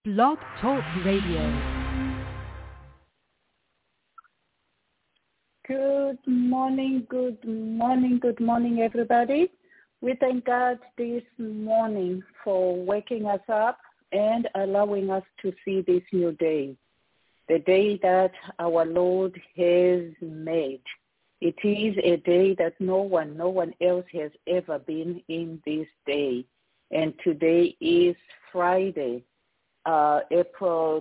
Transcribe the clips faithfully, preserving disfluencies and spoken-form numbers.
Blog Talk Radio. Good morning, good morning, good morning, everybody. We thank God this morning for waking us up and allowing us to see this new day, the day that our Lord has made. It is a day that no one, no one else has ever been in this day. And today is Friday, uh, April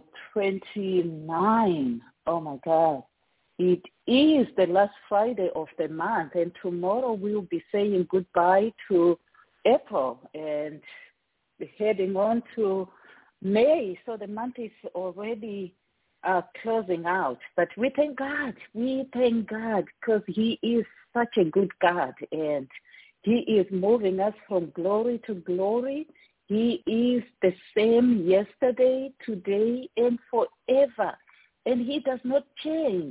twenty-ninth. Oh, my God. It is the last Friday of the month, and tomorrow we'll be saying goodbye to April and heading on to May. So the month is already uh, closing out. But we thank God. We thank God because he is such a good God, and he is moving us from glory to glory. He is the same yesterday, today, and forever, and he does not change.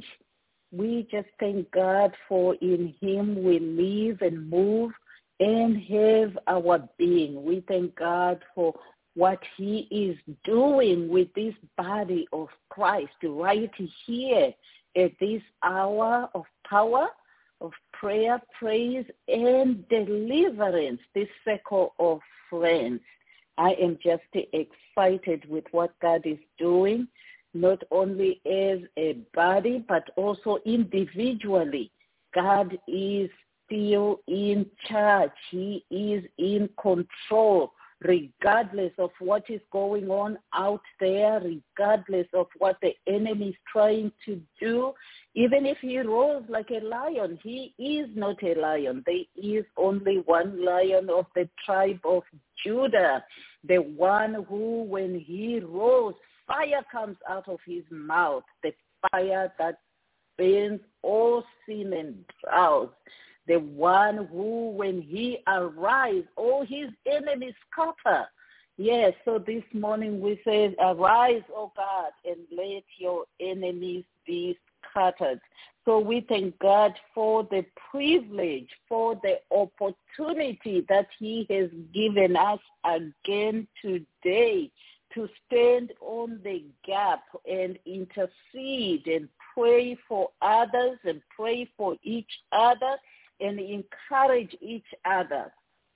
We just thank God for in him we live and move and have our being. We thank God for what he is doing with this body of Christ right here at this hour of power, of prayer, praise, and deliverance, this circle of friends. I am just excited with what God is doing, not only as a body, but also individually. God is still in charge. He is in control, regardless of what is going on out there, regardless of what the enemy is trying to do. Even if he roars like a lion, he is not a lion. There is only one Lion of the tribe of Judah, the one who, when he roars, fire comes out of his mouth, the fire that burns all sin and drought, the one who, when he arrives, all his enemies scatter. Yes, so this morning we say, arise, O God, and let your enemies be scattered. So we thank God for the privilege, for the opportunity that he has given us again today to stand on the gap and intercede and pray for others and pray for each other and encourage each other.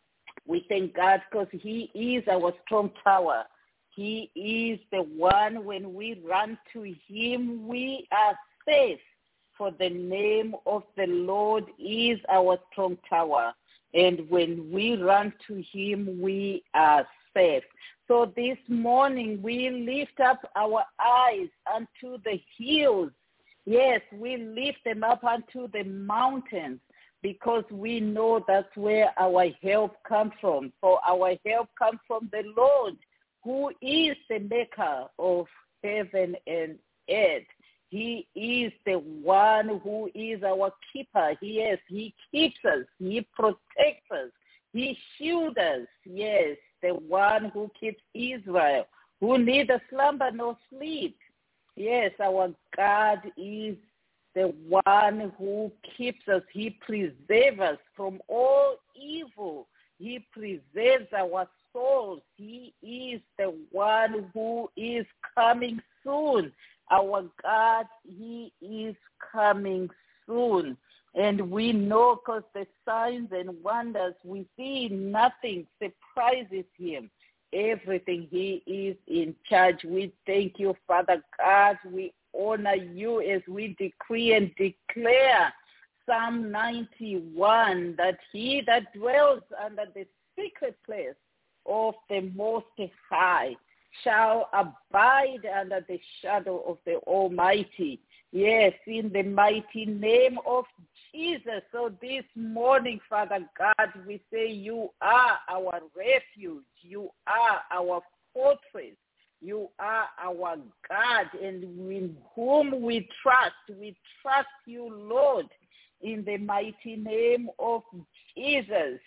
We thank God because he is our strong tower. He is the one, when we run to him, we are safe. For the name of the Lord is our strong tower. And when we run to him, we are safe. So this morning we lift up our eyes unto the hills. Yes, we lift them up unto the mountains because we know that's where our help comes from. For our help comes from the Lord, who is the maker of heaven and earth. He is the one who is our keeper. Yes, he keeps us. He protects us. He shields us. Yes, the one who keeps Israel, who neither slumber nor sleep. Yes, our God is the one who keeps us. He preserves us from all evil. He preserves our souls. He is the one who is coming soon. Our God, he is coming soon. And we know because the signs and wonders we see, nothing surprises him. Everything, he is in charge. We thank you, Father God. We honor you as we decree and declare Psalm ninety-one, that he that dwells under the secret place of the Most High shall abide under the shadow of the Almighty. Yes, in the mighty name of Jesus. So this morning, Father God, we say you are our refuge. You are our fortress. You are our God, and in whom we trust. We trust you, Lord, in the mighty name of Jesus.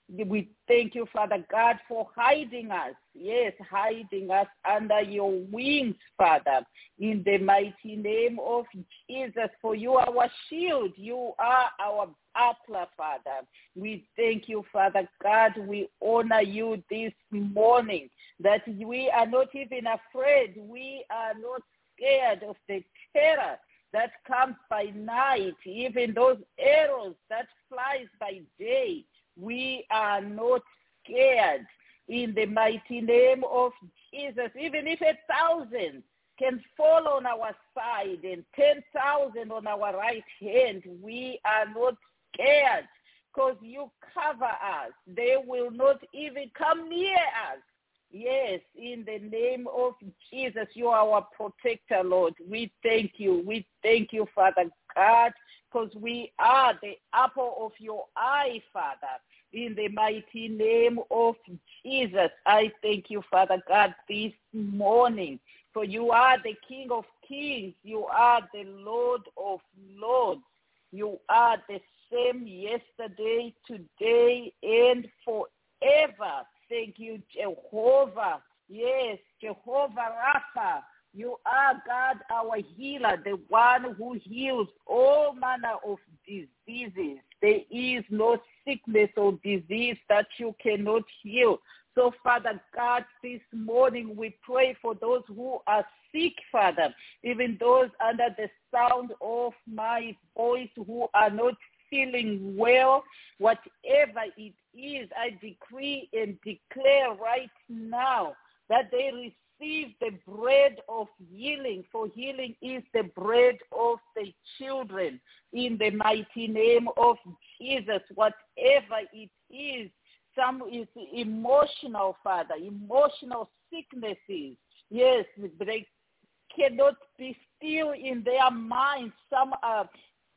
We thank you, Father God, for hiding us. Yes, hiding us under your wings, Father, in the mighty name of Jesus. For you are our shield. You are our buckler, Father. We thank you, Father God. We honor you this morning, that we are not even afraid. We are not scared of the terror that comes by night, even those arrows that flies by day. We are not scared in the mighty name of Jesus. Even if a thousand can fall on our side and ten thousand on our right hand, we are not scared because you cover us. They will not even come near us. Yes, in the name of Jesus, you are our protector, Lord. We thank you. We thank you, Father God, because we are the apple of your eye, Father. In the mighty name of Jesus, I thank you, Father God, this morning. For you are the King of kings. You are the Lord of lords. You are the same yesterday, today, and forever. Thank you, Jehovah. Yes, Jehovah Rapha. You are God, our healer, the one who heals all manner of diseases. There is no sickness or disease that you cannot heal. So, Father God, this morning we pray for those who are sick, Father, even those under the sound of my voice who are not feeling well, whatever it is, I decree and declare right now that they receive the bread of healing, for healing is the bread of the children. In the mighty name of Jesus, whatever it is, some is emotional, Father, emotional sicknesses. Yes, they cannot be still in their minds. Some are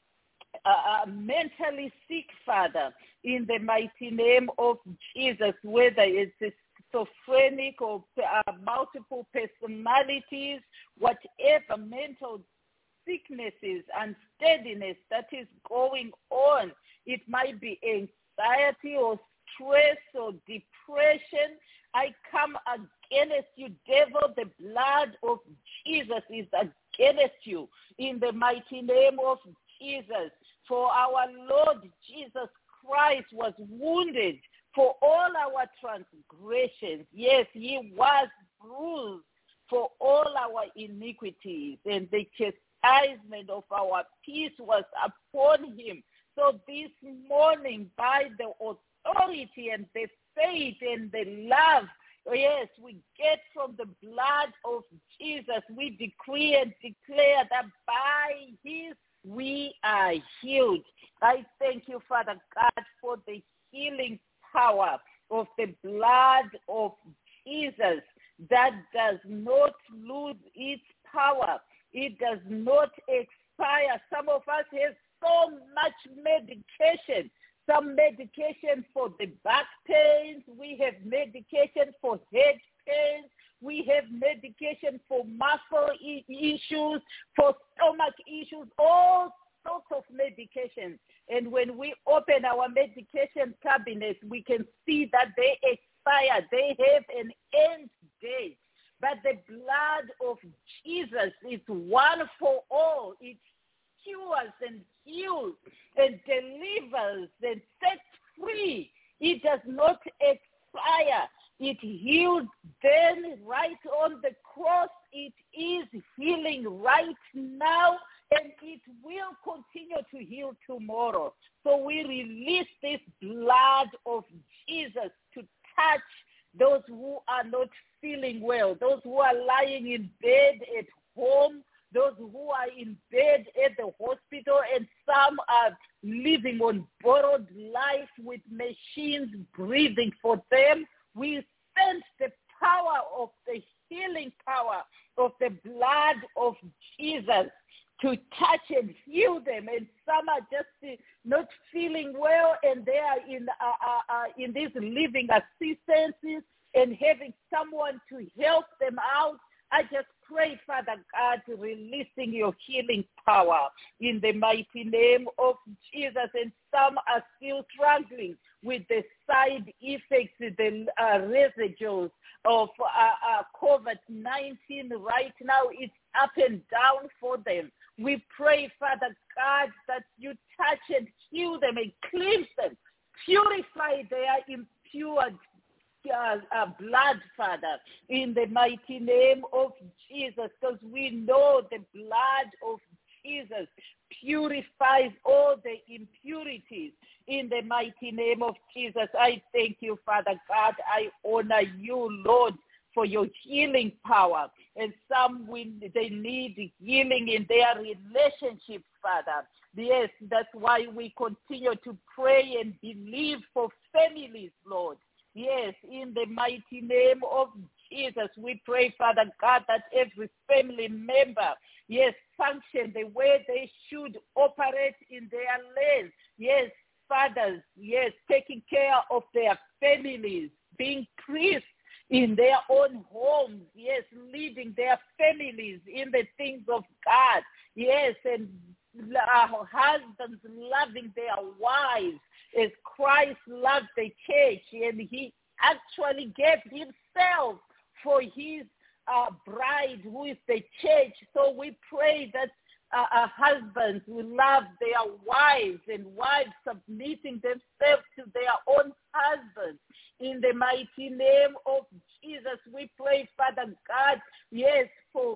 Uh, mentally sick, Father, in the mighty name of Jesus, whether it's schizophrenic or uh, multiple personalities, whatever mental sicknesses and steadiness that is going on. It might be anxiety or stress or depression. I come against you, devil. The blood of Jesus is against you in the mighty name of Jesus. For our Lord Jesus Christ was wounded for all our transgressions. Yes, he was bruised for all our iniquities, and the chastisement of our peace was upon him. So this morning, by the authority and the faith and the love, yes, we get from the blood of Jesus, we decree and declare that by his we are healed. I thank you, Father God, for the healing power of the blood of Jesus that does not lose its power. It does not expire. Some of us have so much medication. Some medication for the back pains. We have medication for head pains. We have medication for muscle I- issues, for stomach issues, all sorts of medication. And when we open our medication cabinets, we can see that they expire. They have an end date. But the blood of Jesus is one for all. It cures and heals and delivers and sets free. It does not expire. It healed then right on the cross. It is healing right now, and it will continue to heal tomorrow. So we release this blood of Jesus to touch those who are not feeling well, those who are lying in bed at home, those who are in bed at the hospital, and some are living on borrowed life with machines breathing for them. We send the power of the healing power of the blood of Jesus to touch and heal them. And some are just not feeling well, and they are in uh, uh, uh, in these living assistances and having someone to help them out. I just pray, Father God, releasing your healing power in the mighty name of Jesus. And some are still struggling with the side effects, the uh, residuals of uh, uh, COVID nineteen right now. It's up and down for them. We pray, Father God, that you touch and heal them and cleanse them, purify their impure uh, uh, blood, Father, in the mighty name of Jesus, because we know the blood of Jesus purifies all the impurities. In the mighty name of Jesus, I thank you, Father God. I honor you, Lord, for your healing power. And some, will, they need healing in their relationships, Father. Yes, that's why we continue to pray and believe for families, Lord. Yes, in the mighty name of Jesus, we pray, Father God, that every family member, yes, function the way they should operate in their lives. Yes, fathers, yes, taking care of their families, being priests in their own homes, yes, leading their families in the things of God, yes, and our husbands loving their wives as Christ loved the church, and he actually gave himself for his uh, bride, who is the church. So we pray that uh, uh, husbands will love their wives, and wives submitting themselves to their own husbands. In the mighty name of Jesus, we pray, Father God, yes, for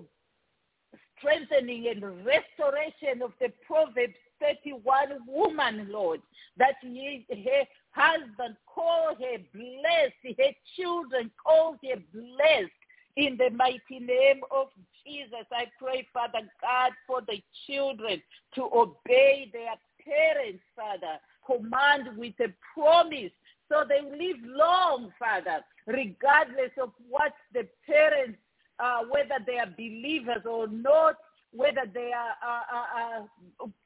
strengthening and restoration of the Proverbs thirty-one woman, Lord, that he, her husband call her blessed, her children call her blessed. In the mighty name of Jesus, I pray, Father God, for the children to obey their parents, Father, command with a promise, so they live long, Father, regardless of what the parents, uh, whether they are believers or not, whether they are uh, uh, uh,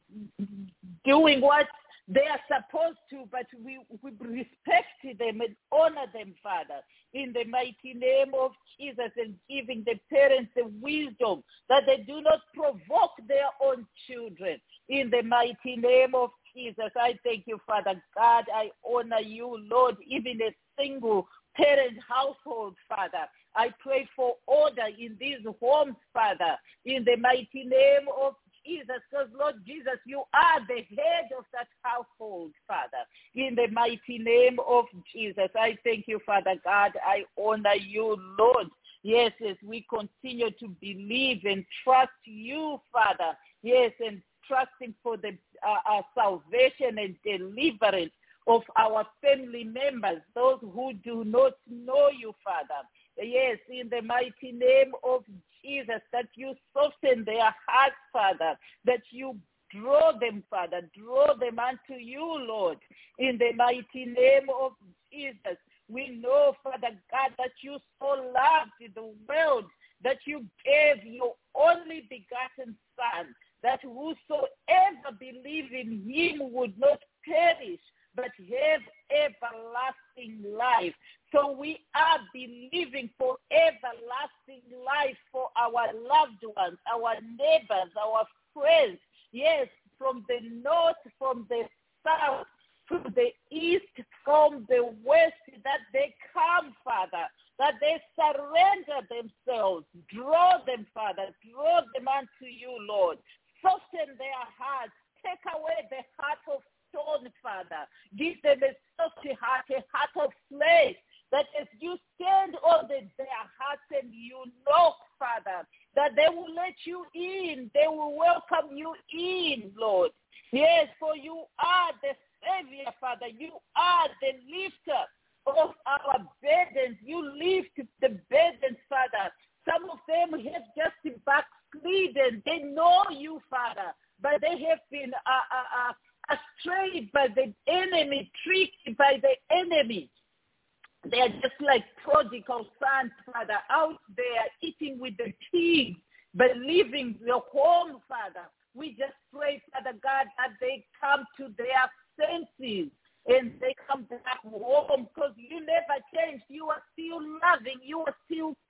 doing what they are supposed to, but we, we respect them and honor them, Father, in the mighty name of Jesus, and giving the parents the wisdom that they do not provoke their own children. In the mighty name of Jesus, I thank you, Father God. I honor you, Lord, even a single parent household, Father. I pray for order in these homes, Father, in the mighty name of Jesus, because, Lord Jesus, you are the head of that household, Father. In the mighty name of Jesus, I thank you, Father God. I honor you, Lord. Yes, as we continue to believe and trust you, Father. Yes, and trusting for the uh, uh, salvation and deliverance of our family members, those who do not know you, Father. Yes, in the mighty name of Jesus, that you soften their hearts, Father, that you draw them, Father, draw them unto you, Lord, in the mighty name of Jesus. We know, Father God, that you so loved the world, that you gave your only begotten Son, that whosoever believe in him would not perish, but have everlasting life. So we are believing for everlasting life for our loved ones, our neighbors, our friends. Yes, from the north, from the south, from the east, from the west, that they come, Father, that they surrender themselves. Draw them, Father. Draw them unto you, Lord. Soften their hearts. Take away the heart of stone, Father. Give them a soft heart, a heart of flesh, that as you stand on the, their hearts and you knock, Father, that they will let you in. They will welcome you in, Lord. Yes, for you are the Savior, Father. You are the lifter of our burdens. You lift the burdens, Father. Some of them have just backslidden. They know you, Father, but they have been uh, uh, uh, astrayed by the enemy, tricked by the enemy. They are just like prodigal sons, Father, out there eating with the pigs, but leaving your home, Father. We just pray, Father God, that they come to their senses and they come back home, because you never changed. You are still loving. You are still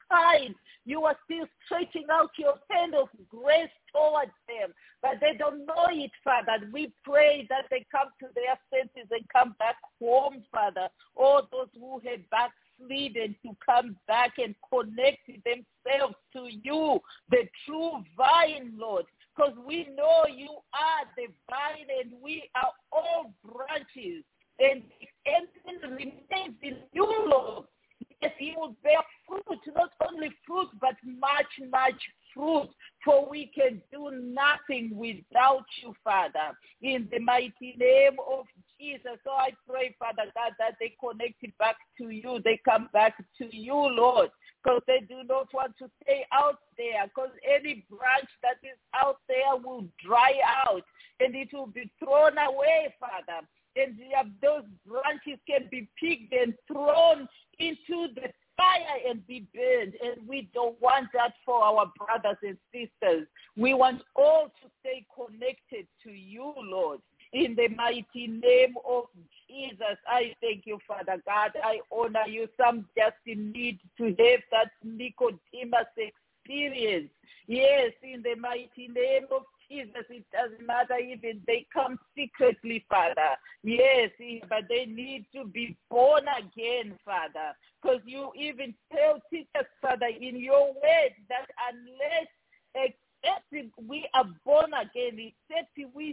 kind. You are still stretching out your hand of grace towards them, but they don't know it, Father. We pray that they come to their senses and come back home, Father. All those who had backslidden to come back and connect themselves to you, the true vine, Lord, because we know you are the vine and we are all branches. And everything remains in you, Lord. Yes, you will bear fruit, not only fruit, but much, much fruit. For we can do nothing without you, Father. In the mighty name of Jesus. So I pray, Father God, that they connect it back to you. They come back to you, Lord, because they do not want to stay out there, because any branch that is out there will dry out and it will be thrown away, Father. And those branches can be picked and thrown into the fire and be burned. And we don't want that for our brothers and sisters. We want all to stay connected to you, Lord. In the mighty name of Jesus, I thank you, Father God. I honor you. Some just need to have that Nicodemus experience. Yes, in the mighty name of Jesus, it doesn't matter even they come secretly, Father. Yes, but they need to be born again, Father. Because you even tell teachers, Father, in your word that unless, except we are born again, except we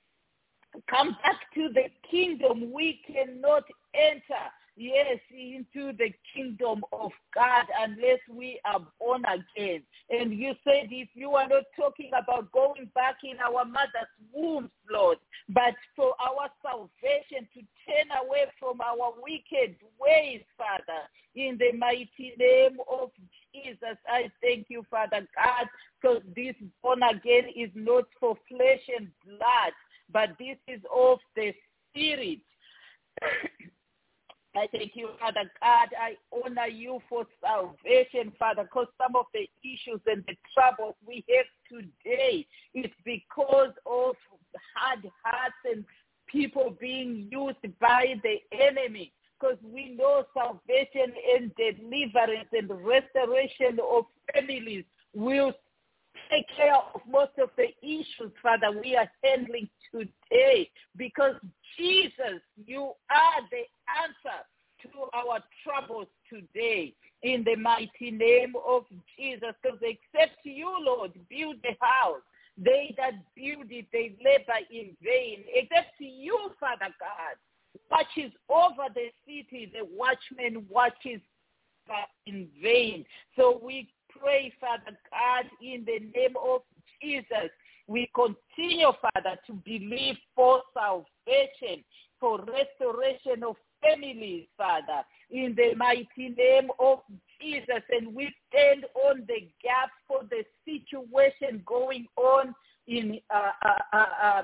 come back to the kingdom, we cannot enter, yes, into the kingdom of God unless we are born again. And you said if you are not talking about going back in our mother's wombs, Lord, but for our salvation to turn away from our wicked ways, Father, in the mighty name of Jesus, I thank you, Father God, because this born again is not for flesh and blood, but this is of the Spirit. I thank you, Father God. I honor you for salvation, Father, because some of the issues and the troubles we have today is because of hard hearts and people being used by the enemy. Because we know salvation and deliverance and restoration of families will take care of most of the issues, Father, we are handling today, because Jesus, you are the answer to our troubles today. In the mighty name of Jesus, because except you, Lord, build the house, they that build it, they labor in vain. Except you, Father God, watches over the city, the watchman watches in vain. So we pray, Father God, in the name of Jesus, we continue, Father, to believe for salvation, for restoration of families, Father, in the mighty name of Jesus. And we stand on the gap for the situation going on in uh, uh, uh, uh,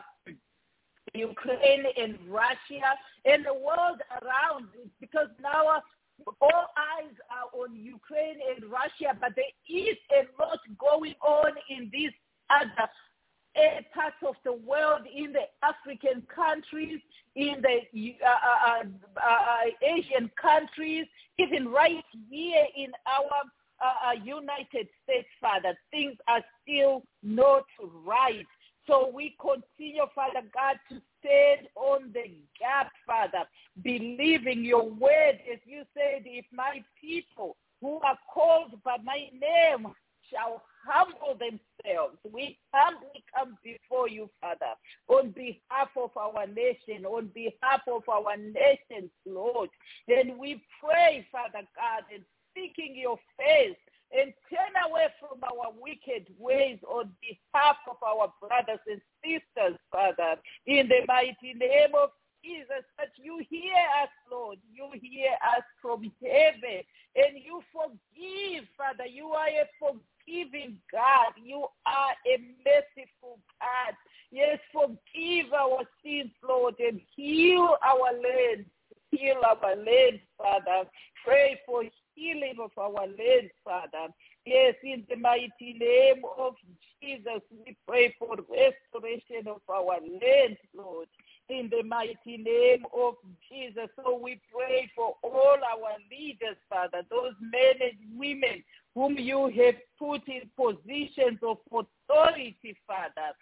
Ukraine and Russia and the world around, because now all eyes are on Ukraine and Russia, but there is a lot going on in these other parts of the world, in the African countries, in the uh, uh, uh, Asian countries, even right here in our uh, uh, United States, Father. Things are still not right. So we continue, Father God, to stand on the gap, Father, believing your word, as you said, if my people who are called by my name shall humble themselves, we humbly come before you, Father, on behalf of our nation, on behalf of our nations, Lord. And we pray, Father God, and seeking your face, and turn away from our wicked ways on behalf of our brothers and sisters, Father, in the mighty name of Jesus, that you hear us, Lord. You hear us from heaven, and you forgive, Father. You are a forgiving God. You are a merciful God. Yes, forgive our sins, Lord, and heal our land. Heal our land, Father. Pray for healing of our land, Father. Yes, in the mighty name of Jesus, we pray for restoration of our land, Lord. In the mighty name of Jesus. So we pray for all our leaders, Father, those men and women whom you have put in positions of authority, Father.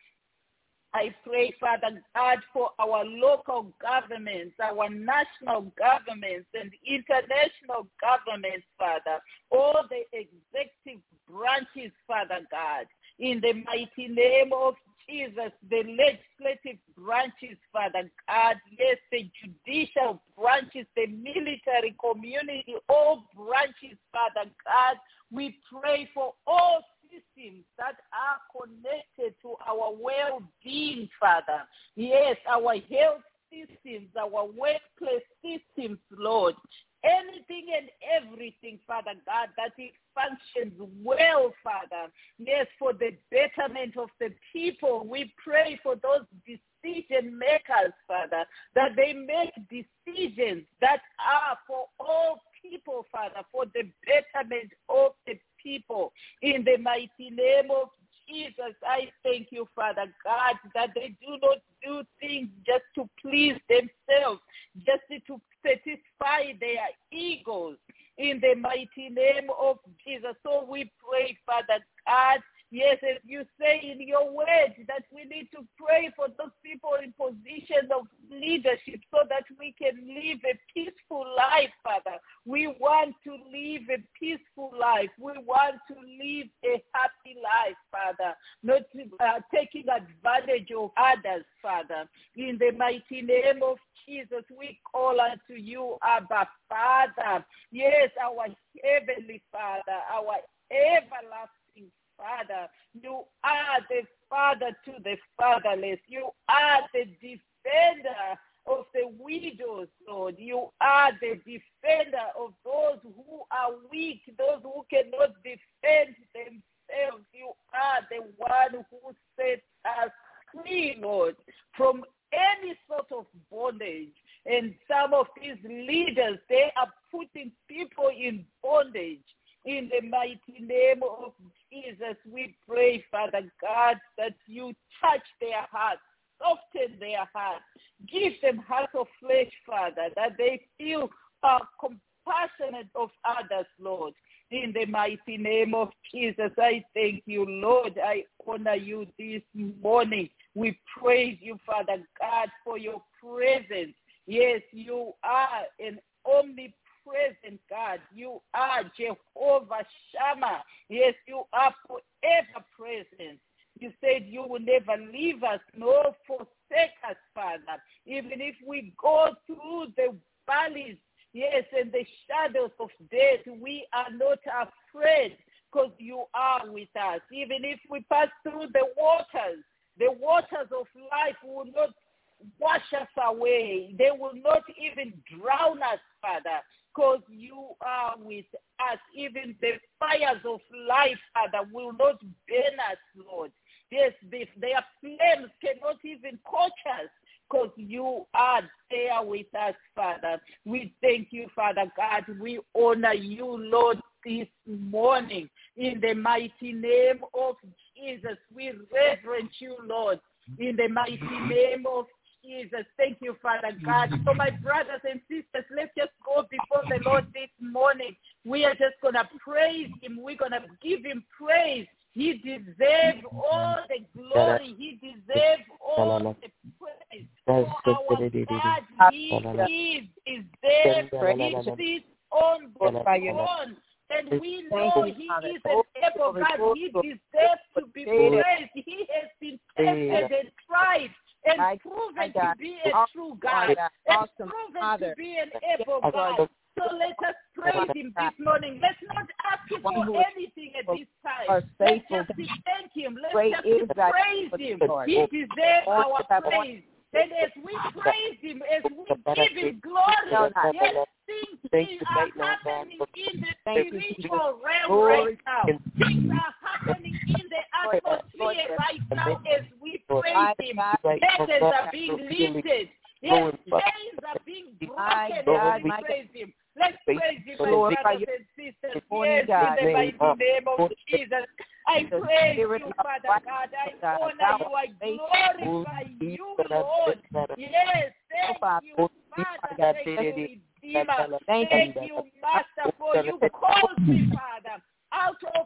I pray, Father God, for our local governments, our national governments, and international governments, Father, all the executive branches, Father God, in the mighty name of Jesus, the legislative branches, Father God, yes, the judicial branches, the military community, all branches, Father God, we pray for all systems that are connected to our well-being, Father. Yes, our health systems, our workplace systems, Lord. Anything and everything, Father God, that it functions well, Father. Yes, for the betterment of the people. We pray for those decision makers, Father, that they make decisions that are for all people, Father, for the betterment of the people. In the mighty name of Jesus, I thank you, Father God, that they do not do things just to please themselves, just to satisfy their egos. In the mighty name of Jesus. So we pray, Father God, yes, as you say in your word, that we need to pray for those people in positions of leadership so that we can live a peaceful life, Father. We want to live a peaceful life. We want to live a happy life, Father, not uh, taking advantage of others, Father. In the mighty name of Jesus, we call unto you, Abba, Father. Yes, our heavenly Father, our everlasting Father. You are the father to the fatherless. You are the defender of the widows, Lord. You are the defender of those who are weak, those who cannot defend themselves. You are the one who sets us free, Lord, from any sort of bondage. And some of these leaders, they are putting people in bondage. In the mighty name of Jesus, we pray, Father God, that you touch their hearts, soften their hearts, give them hearts of flesh, Father, that they feel uh, compassionate of others, Lord. In the mighty name of Jesus, I thank you, Lord. I honor you this morning. We praise you, Father God, for your presence. Yes, you are an omnipresent present God. You are Jehovah Shammah. Yes, you are forever present. You said you will never leave us nor forsake us, Father. Even if we go through the valleys, yes, and the shadows of death, we are not afraid because you are with us. Even if we pass through the waters, the waters of life will not wash us away. They will not even drown us, Father, because you are with us. Even the fires of life, Father, will not burn us, Lord. Yes, they, their flames cannot even quench us because you are there with us, Father. We thank you, Father God. We honor you, Lord, this morning. In the mighty name of Jesus, we reverence you, Lord. In the mighty name of Jesus, thank you, Father God. So my brothers and sisters, let's just go before the Lord this morning. We are just going to praise him. We're going to give him praise. He deserves all the glory. He deserves all the praise. For our God, he is, is there. He sits on the throne. And we know he is an able God. He deserves to be praised. He has been tested and tried and proven to be a true God, and proven to be an able God. So let us praise him this morning. Let's not ask him for anything at this time. Let's just thank him. Let's just praise him. He deserves our praise. And as we praise him, as we give him glory, yes, things, things are happening in the spiritual realm right now. Things are happening in the atmosphere right now as we praise him. Burdens are being lifted. Yes, chains are being broken as we praise him. Let's praise him, my brothers and sisters. Yes, in the mighty name of Jesus. I praise you, Father God. I honor you. I glorify you, Lord. Yes, thank you, Father. Thank you, Redeemer. Thank you, Master, for you called me, Father, out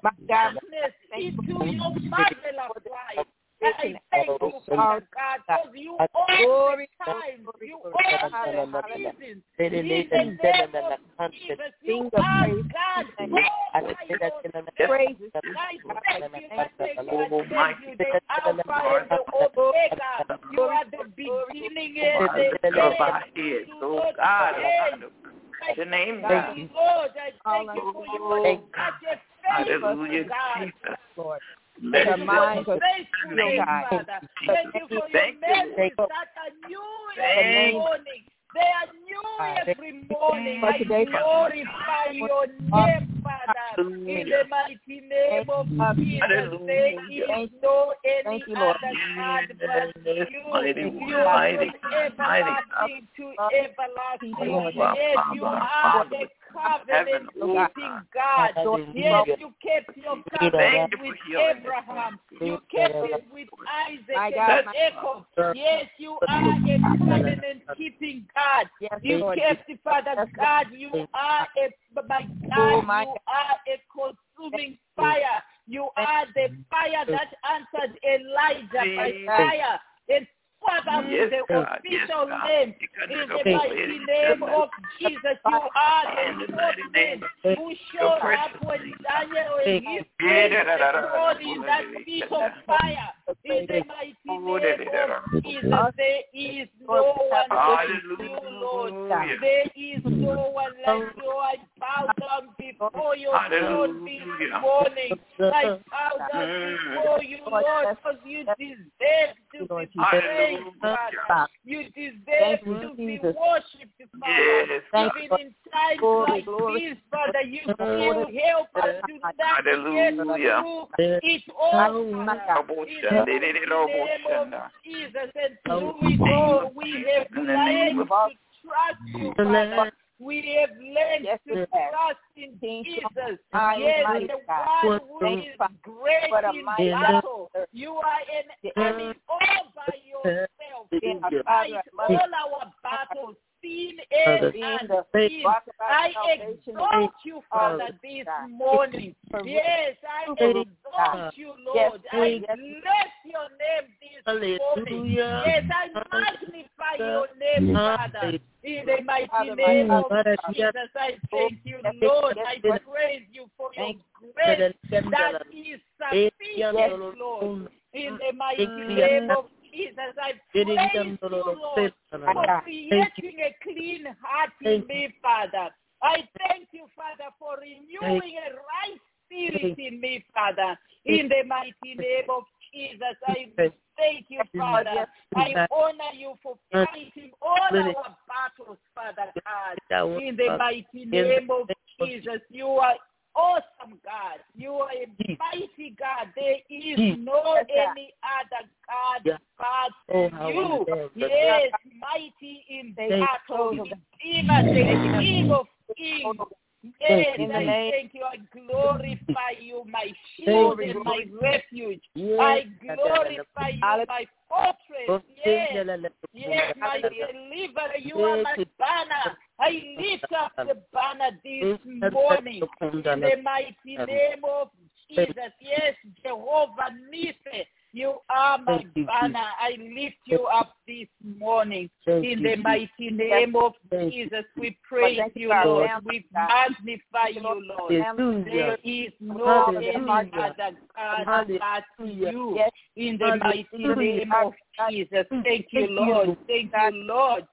darkness into your marvelous light. I thank you, Father God, because you own the times, you own the seasons. In the name of Jesus, you are God. Praise I thank you, I thank you, I thank you, the Alpha and the Omega. You are the beginning and the end. Oh God, your name, God. Lord, I thank you for your such a faithful God, Lord. Thank you for your faithfulness, Father. Thank you for your mercies that are new every morning. They are new every morning. I glorify your name, Father. In the mighty name of Jesus, there is no any other God but you. You are from everlasting to everlasting. Yes, you are the covenant-keeping God. Yes, you kept your covenant with Abraham. You kept it with Isaac and Jacob. Yes, you are a covenant-keeping God. You kept it, Father God. You are a, my God, you are a consuming fire. You are the fire that answered Elijah by fire. And Father, yes, the God, official yes, name, in the mighty name of Jesus, you are the spokesman who showed up when Daniel and his friends were in that piece of fire. In the mighty name of Jesus, there is no one like you, Lord. There is no one like you. I bow down before your throne this morning. I bow down before you, Lord, because you deserve to be praised. Father. You deserve to be worshipped, Father. Yes, even in times like this, Father, you still help us to not get through it all, Father. In the name of Jesus, and through it all, we have learned to trust you, Father. We have learned to trust in Jesus. Yes, the one who is great in battle. You are an enemy all by yourself. You fight all our battles, seen and unseen. I exalt you, Father, this morning. Yes, I exalt you, Lord. I bless your name this morning. Yes, I magnify your name, Father. In the mighty name of Jesus, I thank you, Lord. I praise you for your grace that is sufficient, Lord. In the mighty name of Jesus, I praise you, Lord, for creating a clean heart in me, Father. I thank you, Father, for renewing a right spirit in me, Father. In the mighty name of Jesus, I thank you, Father. I honor you for fighting all our battles, Father God. In the mighty name of Jesus, you are awesome God. You are a mighty God. There is no any other God but you. Yes, mighty in battle, Redeemer, the King of Kings. Yes, I thank you. I glorify you, my shield and my refuge. I glorify you, my fortress. Yes, yes, my deliverer. You are my banner. I lift up the banner this morning in the mighty name of Jesus. Yes, Jehovah Nissi. You are my banner. I lift you up this morning in the mighty name of Jesus. We praise you, Lord. We magnify you, Lord. There is no any other God but you in the mighty name of Jesus. Thank you, Lord. Thank you, Lord.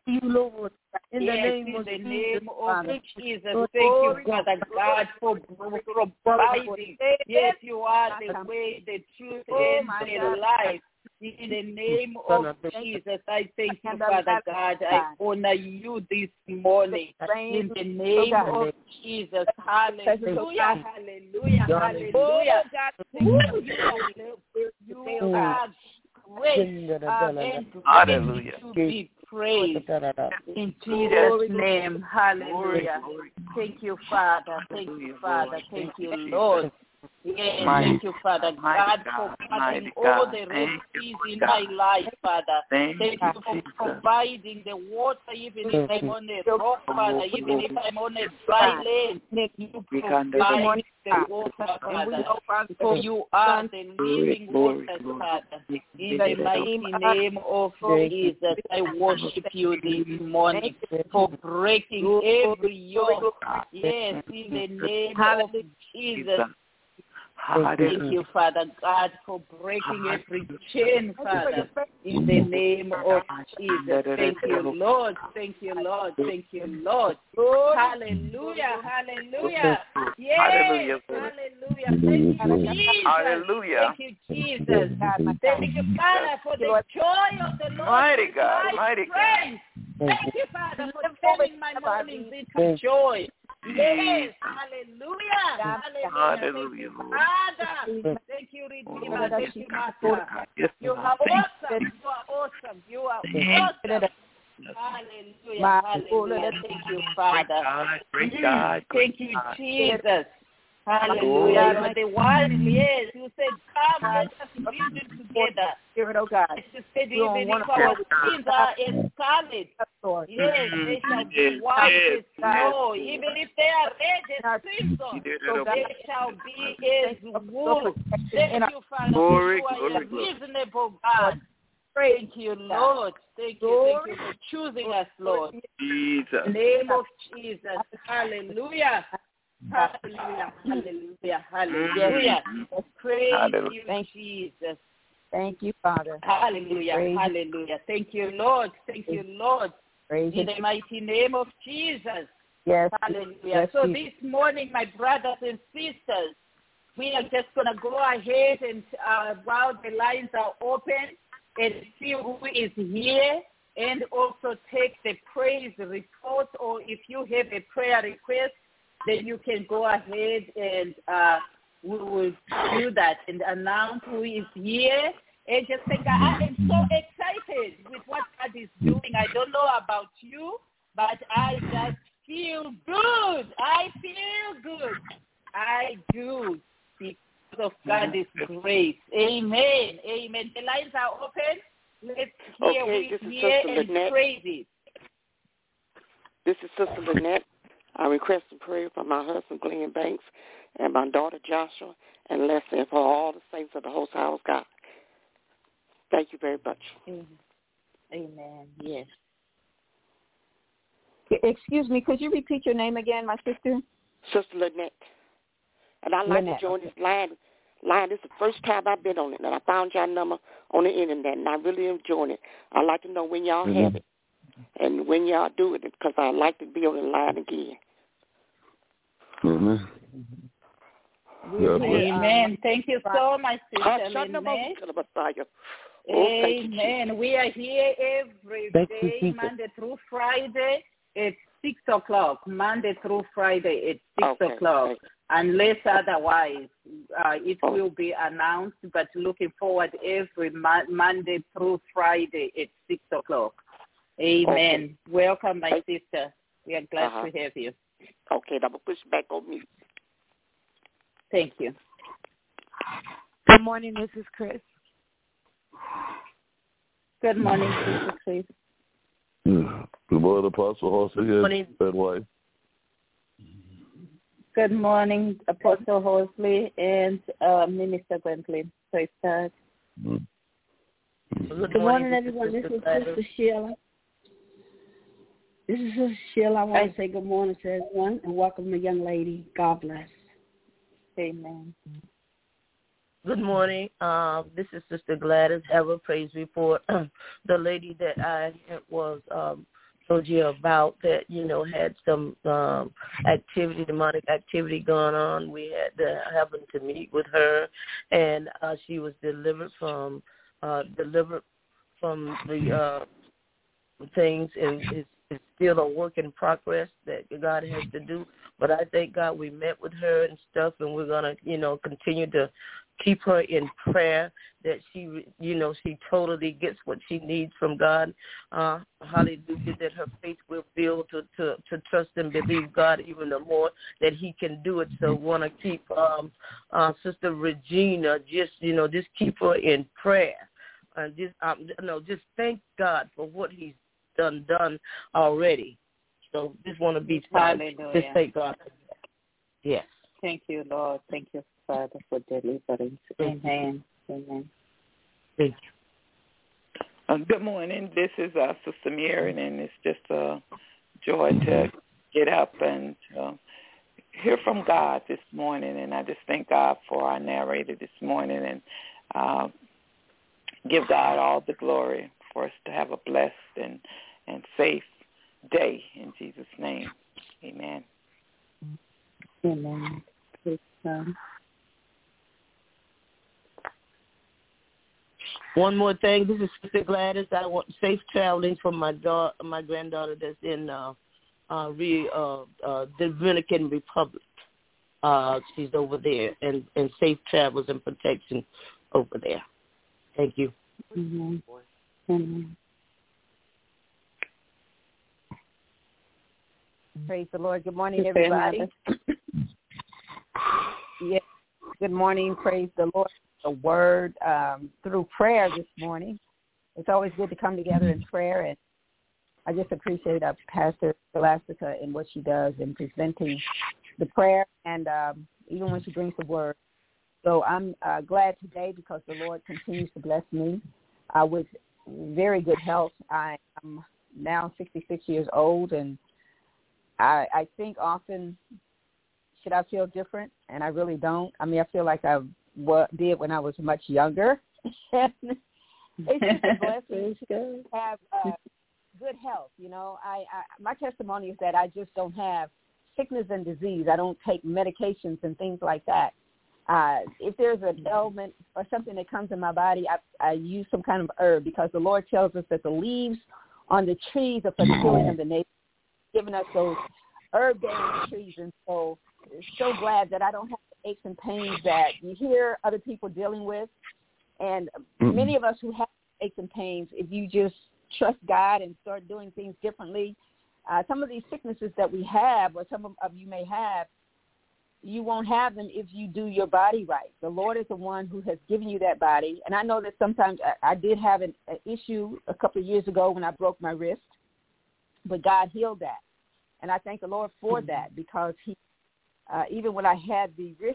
In the yes, name, in of, the name of Jesus, thank you, Father God, for providing. Yes, you are the way, the truth, and the life. In the name of Jesus, I thank you, Father God. I honor you this morning. In the name of Jesus, hallelujah, hallelujah, hallelujah. You are great and hallelujah. To be praised. In Jesus' name, hallelujah. Thank you, Father. Thank you, Father. Thank you, Lord. Yes, thank you, Father God, for cutting all the red seas in my life, Father. Thank you for providing the water, even if I'm on a rock, Father, even if I'm on a dry land. You provide the water, Father, for you are the living waters, Father. In the mighty name of Jesus, I worship you this morning for breaking every yoke. Yes, in the name of Jesus. Thank you, Father God, for breaking every chain, Father, in the name of Jesus. Thank you, Lord. Thank you, Lord. Thank you, Lord. Hallelujah. Hallelujah. Yes. Hallelujah. Thank you, Jesus. Hallelujah. Thank you, Jesus. Thank you, Father, for the joy of the Lord. Mighty God. Mighty God. Thank you, Father, for turning my mornings into joy. Yes, hallelujah. Hallelujah. Father, thank you, Redeemer. Thank you, Master. You are awesome. You are awesome. You are awesome. Hallelujah. Hallelujah. Thank you, Father. Great God. Thank you, Jesus. Hallelujah. You are the one, yes. You said, come, let us reason together. Spirit, oh God. You said, even if our sins are as scarlet, yes, they shall be white as snow. Even if they are red as crimson, so they shall be as wool. Thank you, Father, for you are a reasonable God. Thank you, Lord. Thank you. Thank you for choosing us, Lord. Jesus. In the name of Jesus. Hallelujah. Hallelujah, hallelujah, hallelujah. Praise hallelujah. You, Thank Jesus. Thank you, Father. Hallelujah, Praise hallelujah. Thank you, Lord. Thank you, Lord. Praise in the mighty name of Jesus. Yes. Hallelujah. Yes, so Jesus. This morning, my brothers and sisters, we are just going to go ahead and uh, while the lines are open and see who is here and also take the praise report, or if you have a prayer request, then you can go ahead and uh, we will do that and announce who is here. And just think, I am so excited with what God is doing. I don't know about you, but I just feel good. I feel good. I do because of God's grace. Amen. Amen. The lines are open. Let's hear okay, who this is is here Sister and Lynette. praise it. This is Sister Lynette. I request a prayer for my husband, Glenn Banks, and my daughter, Joshua, and Leslie, and for all the saints of the Host House God. Thank you very much. Amen. Amen. Yes. Excuse me, could you repeat your name again, my sister? Sister Lynette. And I'd like Lynette. to join this line. Line. This is the first time I've been on it, and I found y'all number on the internet, and I really enjoy it. I'd like to know when y'all mm-hmm. have it. And when y'all do it, because I'd like to be on the line again. Amen. Amen. Thank you so much, Sister Lynette. Oh, Amen. We are here every thank day, you, Monday through Friday at six o'clock. Monday through Friday at six okay. o'clock. Right. Unless otherwise, uh, it oh. will be announced, but looking forward every mo- Monday through Friday at six o'clock. Amen. Okay. Welcome, my sister. We are glad uh-huh. to have you. Okay, I'm going to push back on me. Thank you. Good morning, Missus Chris. Good morning, Missus Chris. Good morning, Apostle Horsley and that wife. Good morning, Apostle Horsley and uh, Minister Gwentley. Praise God. Mm. Good morning, everyone. This is Sister Sheila. This is Sister Sheila. I want to say good morning to everyone and welcome the young lady. God bless. Amen. Good morning. Um, this is Sister Gladys Ever Praise Report. The lady that I was um, told you about that, you know, had some um, activity, demonic activity going on. We had to happen to meet with her, and uh, she was delivered from uh, delivered from the uh, things, and it's, it's still a work in progress that God has to do. But I thank God we met with her and stuff, and we're going to, you know, continue to keep her in prayer that she, you know, she totally gets what she needs from God. Uh, hallelujah, that her faith will build to, to, to trust and believe God even the more that he can do it. So want to keep um, uh, Sister Regina, just, you know, just keep her in prayer. Uh, just, um, no, just thank God for what he's done, done already. So just want to be silent. Just thank God. Yes. Thank you, Lord. Thank you, Father, for deliverance. Amen. Amen. Thank you. Uh, good morning. This is uh, Sister Mary, and it's just a joy to get up and uh, hear from God this morning. And I just thank God for our narrator this morning and uh, give God all the glory for us to have a blessed and, and safe day in Jesus' name. Amen. Amen. One more thing. This is Sister Gladys. I want safe traveling for my daughter, my granddaughter that's in uh, uh, re, uh, uh, Dominican Republic. Uh, she's over there, and, and safe travels and protection over there. Thank you. Mm-hmm. Mm-hmm. Praise the Lord. Good morning, everybody. Yes. Good morning. Praise the Lord. The word um, through prayer this morning. It's always good to come together in prayer, and I just appreciate uh, Pastor Scholastica and what she does in presenting the prayer, and um, even when she brings the word. So I'm uh, glad today because the Lord continues to bless me uh, with very good health. I am now sixty-six years old, and I, I think often, should I feel different? And I really don't. I mean, I feel like I w- did when I was much younger. It's just a blessing to have uh, good health. You know, I, I my testimony is that I just don't have sickness and disease. I don't take medications and things like that. Uh, if there's an ailment or something that comes in my body, I, I use some kind of herb because the Lord tells us that the leaves on the trees are for the healing of the nation, giving us those herb-bearing trees. And so so glad that I don't have the aches and pains that you hear other people dealing with. And many of us who have aches and pains, if you just trust God and start doing things differently, uh, some of these sicknesses that we have, or some of, of you may have, you won't have them if you do your body right. The Lord is the one who has given you that body. And I know that sometimes I, I did have an, an issue a couple of years ago when I broke my wrist, but God healed that. And I thank the Lord for mm-hmm. that because he, uh, even when I had the wrist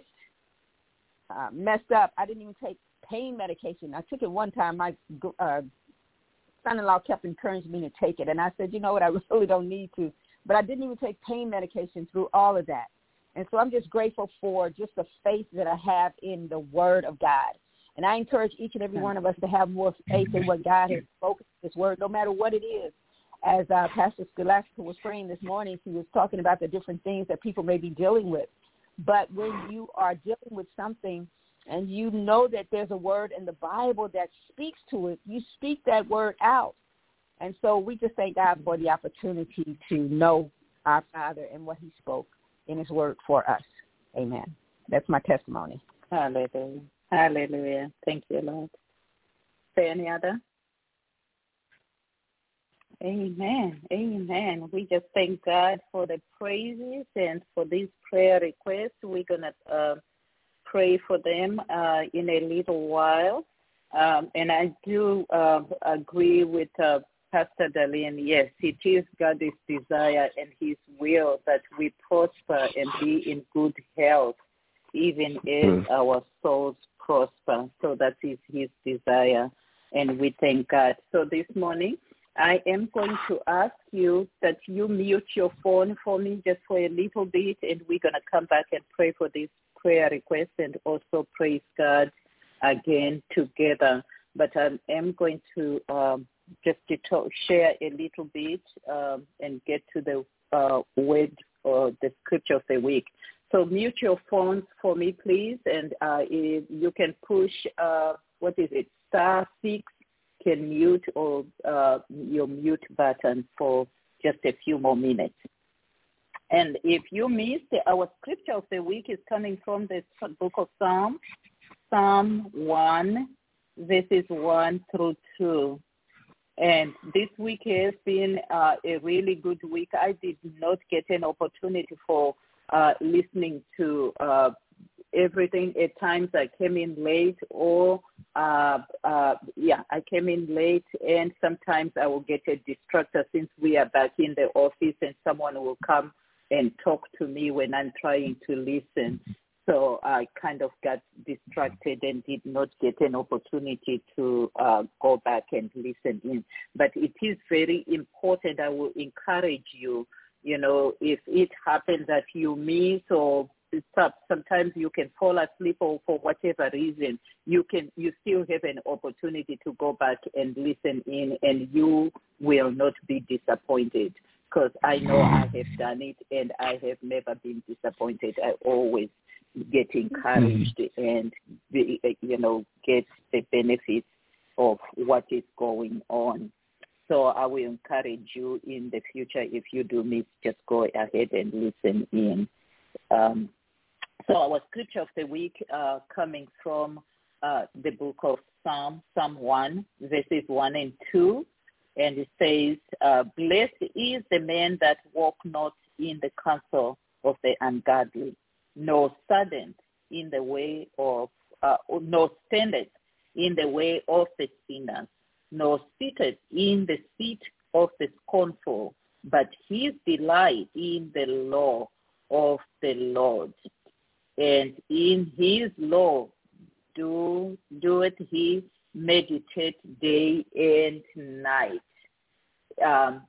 uh, messed up, I didn't even take pain medication. I took it one time. My uh, son-in-law kept encouraging me to take it. And I said, you know what, I really don't need to. But I didn't even take pain medication through all of that. And so I'm just grateful for just the faith that I have in the Word of God. And I encourage each and every one of us to have more faith in what God has spoken in His Word, no matter what it is. As uh, Pastor Scholastica was praying this morning, she was talking about the different things that people may be dealing with. But when you are dealing with something and you know that there's a word in the Bible that speaks to it, you speak that word out. And so we just thank God for the opportunity to know our Father and what He spoke in His Word for us. Amen. That's my testimony. Hallelujah. Hallelujah. Thank you, Lord. Say any other? Amen. Amen. We just thank God for the praises and for these prayer requests. We're going to uh, pray for them uh, in a little while. Um, and I do uh, agree with uh, Pastor Darlene. Yes, it is God's desire and His will that we prosper and be in good health, even as mm. our souls prosper. So that is His desire, and we thank God. So this morning, I am going to ask you that you mute your phone for me just for a little bit, and we're going to come back and pray for this prayer request and also praise God again together. But I am going to um, just to talk, share a little bit um, and get to the uh, word or the scripture of the week. So mute your phones for me, please, and uh, you can push, uh, what is it, star six, can mute or uh, your mute button for just a few more minutes. And if you missed, our scripture of the week is coming from the book of Psalms, Psalm one, verses one through two. And this week has been uh, a really good week. I did not get an opportunity for uh, listening to uh, everything. At times I came in late or, uh, uh, yeah, I came in late, and sometimes I will get a distractor since we are back in the office and someone will come and talk to me when I'm trying to listen. So I kind of got distracted and did not get an opportunity to uh, go back and listen in. But it is very important. I will encourage you, you know, if it happens that you miss or sometimes you can fall asleep or for whatever reason, you can you still have an opportunity to go back and listen in, and you will not be disappointed, because I know I have done it and I have never been disappointed. I always get encouraged and, you know, get the benefits of what is going on. So I will encourage you in the future, if you do miss, just go ahead and listen in. Um, so our scripture of the week uh, coming from uh, the book of Psalm, Psalm one, verses one and two. And it says, uh, blessed is the man that walk not in the counsel of the ungodly, nor standeth in the way of, uh, nor standeth in the way of the sinners, nor sitteth in the seat of the scornful, but his delight in the law of the Lord. And in his law do doeth he meditate day and night. Um,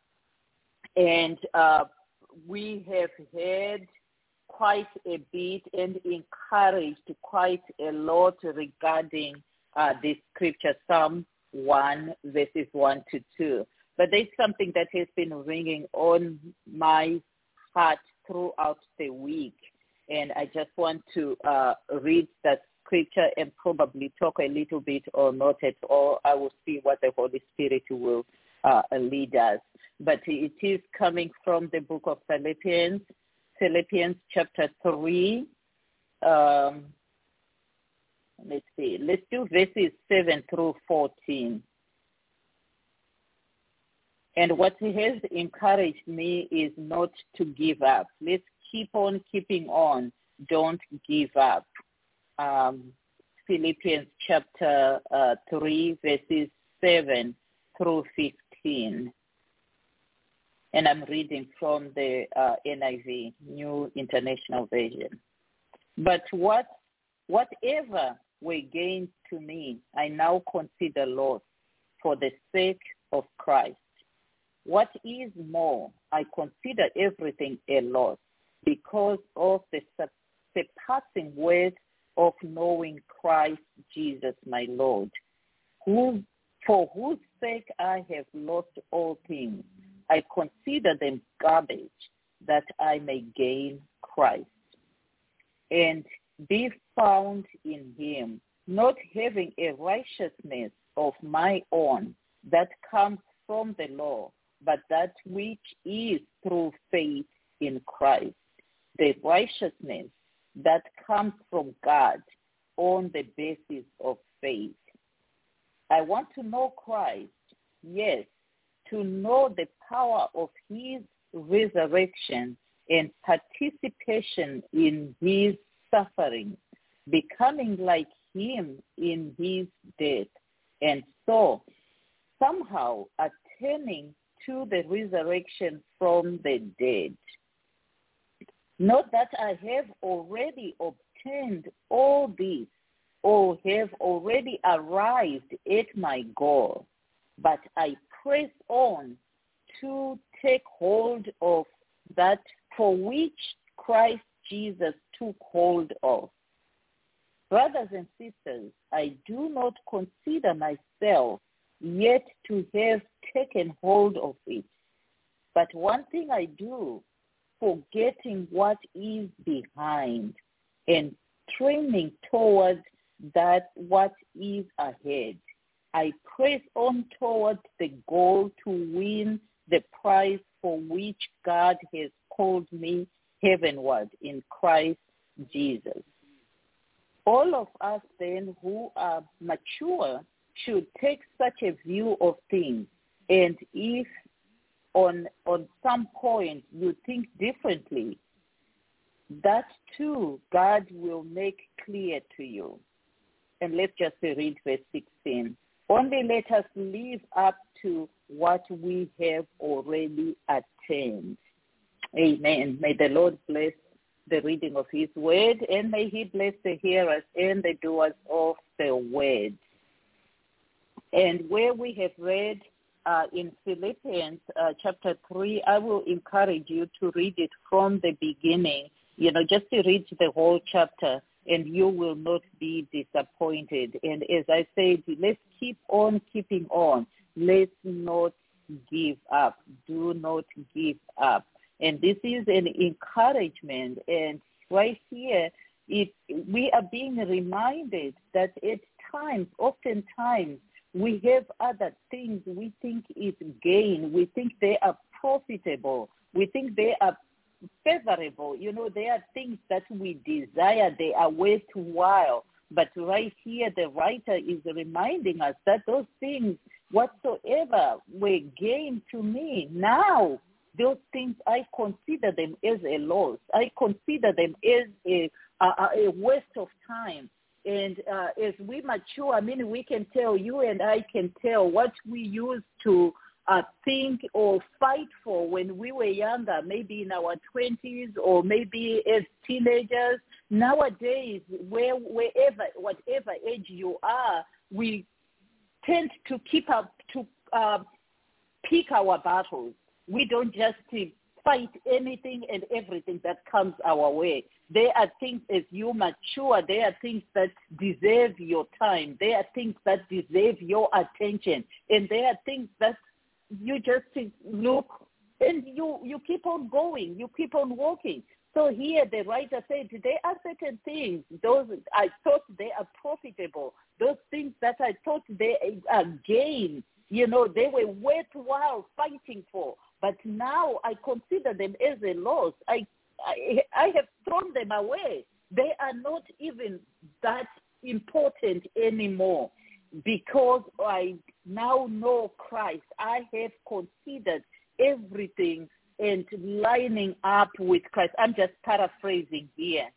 and uh, we have had quite a bit and encouraged quite a lot regarding uh, this scripture, Psalm one, verses one to two. But there's something that has been ringing on my heart throughout the week, and I just want to uh, read that scripture and probably talk a little bit or not at all. I will see what the Holy Spirit will uh, lead us. But it is coming from the book of Philippians, Philippians chapter three. Um, let's see. Let's do verses seven through fourteen. And what has encouraged me is not to give up. Let's keep on keeping on. Don't give up. Um, Philippians chapter uh, three, verses seven through fifteen. And I'm reading from the uh, N I V, New International Version. But what, whatever were gained to me, I now consider loss for the sake of Christ. What is more, I consider everything a loss because of the surpassing worth of knowing Christ Jesus my Lord, who, for whose sake I have lost all things. I consider them garbage, that I may gain Christ and be found in him, not having a righteousness of my own that comes from the law, but that which is through faith in Christ, the righteousness that comes from God on the basis of faith. I want to know Christ, yes, to know the power of his resurrection and participation in his suffering, becoming like him in his death, and so somehow attaining to the resurrection from the dead. Not that I have already obtained all this or have already arrived at my goal, but I press on to take hold of that for which Christ Jesus took hold of. Brothers and sisters, I do not consider myself yet to have taken hold of it. But one thing I do, forgetting what is behind and training towards that what is ahead, I press on towards the goal to win the prize for which God has called me heavenward in Christ Jesus. All of us then who are mature should take such a view of things. And if on on some point you think differently, that too God will make clear to you. And let's just read verse sixteen. Only let us live up to what we have already attained. Amen. May the Lord bless the reading of his word, and may he bless the hearers and the doers of the word. And where we have read uh, in Philippians uh, chapter three, I will encourage you to read it from the beginning, you know, just to read the whole chapter, and you will not be disappointed. And as I said, let's keep on keeping on. Let's not give up. Do not give up. And this is an encouragement. And right here, it, we are being reminded that at times, oftentimes, we have other things we think is gain. We think they are profitable. We think they are favorable. You know, they are things that we desire. They are worthwhile. But right here, the writer is reminding us that those things, whatsoever were gain to me, now those things, I consider them as a loss. I consider them as a, a, a waste of time. And uh, as we mature, I mean, we can tell, you and I can tell what we used to uh, think or fight for when we were younger, maybe in our twenties or maybe as teenagers. Nowadays, where, wherever, whatever age you are, we tend to keep up, to uh, pick our battles. We don't just fight anything and everything that comes our way. There are things, as you mature, there are things that deserve your time. There are things that deserve your attention. And there are things that you just look and you, you keep on going. You keep on walking. So here the writer said, there are certain things, those I thought they are profitable. Those things that I thought they are gain, you know, they were worthwhile fighting for. But now I consider them as a loss. I, I, I have thrown them away. They are not even that important anymore because I now know Christ. I have considered everything and lining up with Christ. I'm just paraphrasing here.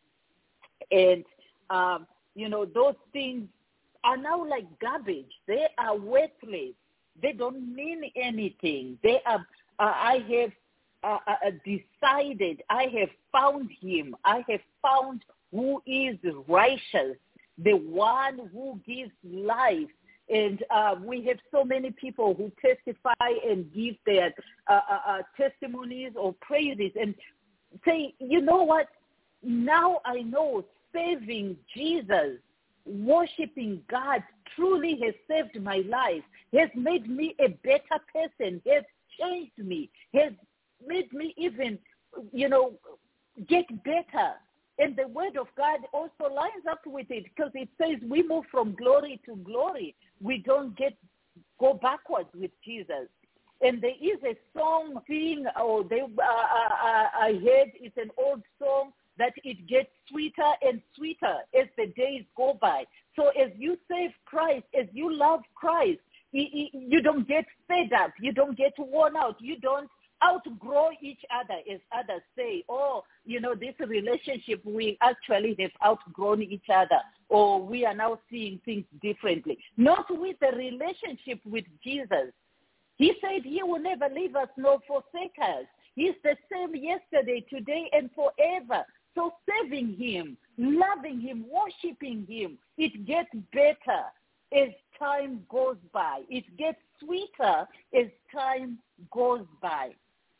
And, um, you know, those things are now like garbage. They are worthless. They don't mean anything. They are, uh, I have uh, uh, decided, I have found him. I have found who is righteous, the one who gives life. And uh, we have so many people who testify and give their uh, uh, uh, testimonies or praises and say, you know what, now I know saving Jesus, worshiping God truly has saved my life, has made me a better person, has changed me, has made me even, you know, get better. And the word of God also lines up with it because it says we move from glory to glory. We don't get go backwards with Jesus. And there is a song thing, or they, uh, I, I heard it's an old song, that it gets sweeter and sweeter as the days go by. So as you save Christ, as you love Christ, you don't get fed up. You don't get worn out. You don't outgrow each other, as others say. Oh, you know, this relationship, we actually have outgrown each other, or we are now seeing things differently. Not with the relationship with Jesus. He said he will never leave us nor forsake us. He's the same yesterday, today, and forever. So serving him, loving him, worshiping him, it gets better as time goes by. It gets sweeter as time goes by.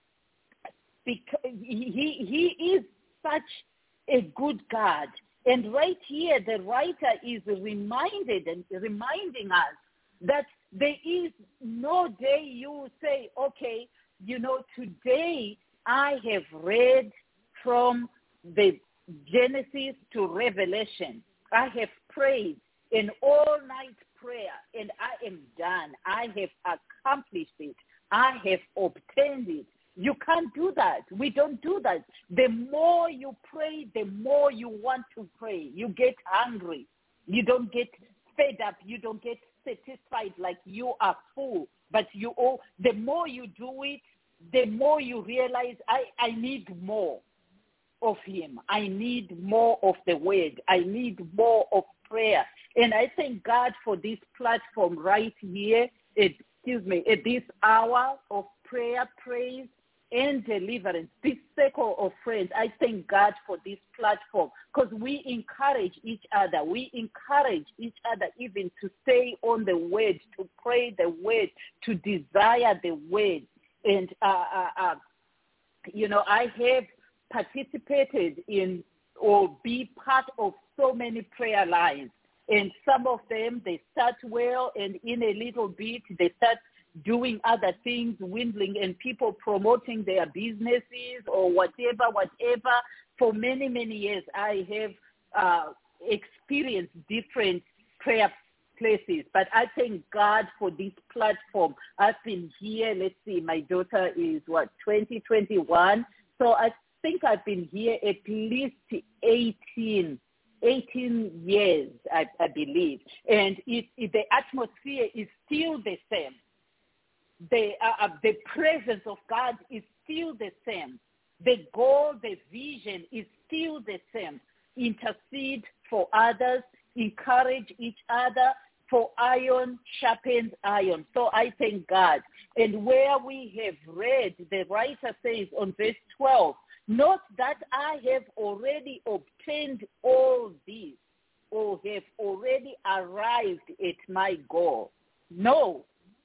Because he, he is such a good God. And right here, the writer is reminded and reminding us that there is no day you say, okay, you know, today I have read from the Genesis to Revelation. I have prayed an all-night prayer, and I am done. I have accomplished it. I have obtained it. You can't do that. We don't do that. The more you pray, the more you want to pray. You get hungry. You don't get fed up. You don't get satisfied like you are full. But you oh, the more you do it, the more you realize, I, I need more of him. I need more of the word. I need more of prayer. And I thank God for this platform right here, at, excuse me, at this hour of prayer, praise, and deliverance, this circle of friends. I thank God for this platform because we encourage each other. We encourage each other even to stay on the word, to pray the word, to desire the word. And, uh, uh, uh, you know, I have participated in or be part of so many prayer lines. And some of them, they start well, and in a little bit, they start doing other things, dwindling, and people promoting their businesses or whatever, whatever. For many, many years, I have uh, experienced different prayer places. But I thank God for this platform. I've been here, let's see, my daughter is, what, twenty, twenty-one. So I think I've been here at least eighteen years, I, I believe. And it, it, the atmosphere is still the same. The, uh, the presence of God is still the same. The goal, the vision is still the same. Intercede for others, encourage each other, for iron sharpens iron. So I thank God. And where we have read, the writer says on verse twelve, not that I have already obtained all this or have already arrived at my goal. No,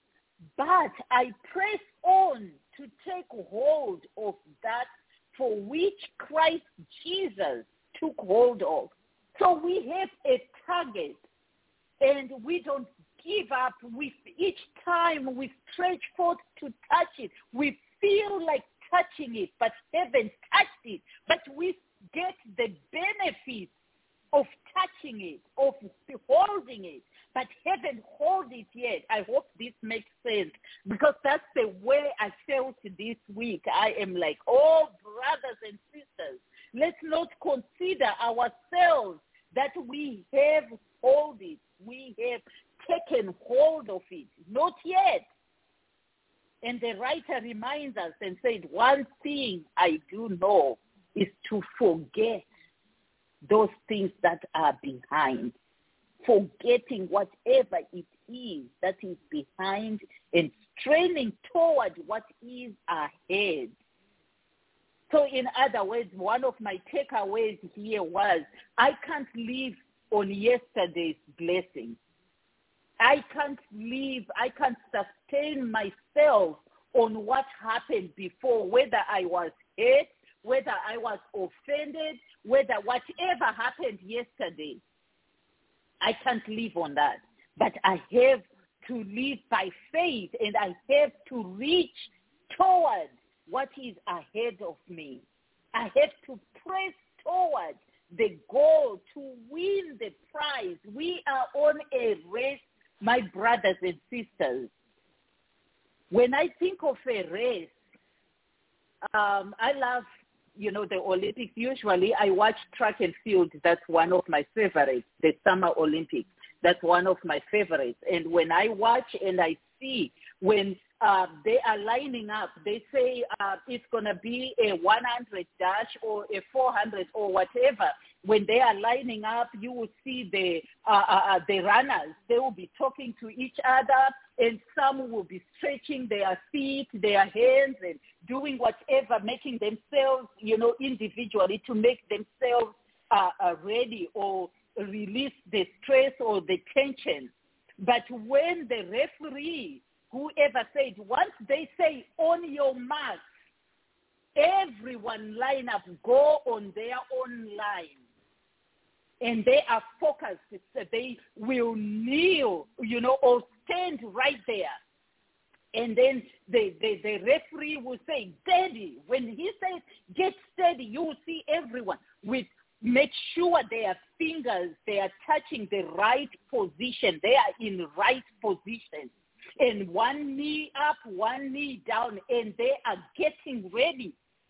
but I press on to take hold of that for which Christ Jesus took hold of. So we have a target, and we don't give up. With each time we stretch forth to touch it, we feel like touching it, but haven't touched it. But we get the benefit of touching it, of holding it, but haven't held it yet. I hope this makes sense, because that's the way I felt this week. I am like, oh, brothers and sisters, let's not consider ourselves that we have hold it. We have taken hold of it. Not yet. And the writer reminds us and said, one thing I do know is to forget those things that are behind. Forgetting whatever it is that is behind and straining toward what is ahead. So in other words, one of my takeaways here was, I can't live on yesterday's blessings. I can't live, I can't sustain myself on what happened before, whether I was hurt, whether I was offended, whether whatever happened yesterday. I can't live on that. But I have to live by faith, and I have to reach toward what is ahead of me. I have to press toward the goal to win the prize. We are on a race, my brothers and sisters. When I think of a race, um, I love, you know, the Olympics. Usually I watch track and field. That's one of my favorites, the Summer Olympics. That's one of my favorites. And when I watch and I see when uh, they are lining up, they say uh, it's going to be a one hundred dash or a four hundred or whatever. When they are lining up, you will see the uh, uh, the runners. They will be talking to each other, and some will be stretching their feet, their hands, and doing whatever, making themselves, you know, individually to make themselves uh, uh, ready or release the stress or the tension. But when the referee, whoever said, once they say on your mark, everyone line up, go on their own line. And they are focused. They will kneel, you know, or stand right there. And then the, the, the referee will say, steady. When he says, get steady, you will see everyone with, make sure their fingers, they are touching the right position. They are in right position. And one knee up, one knee down, and they are getting ready.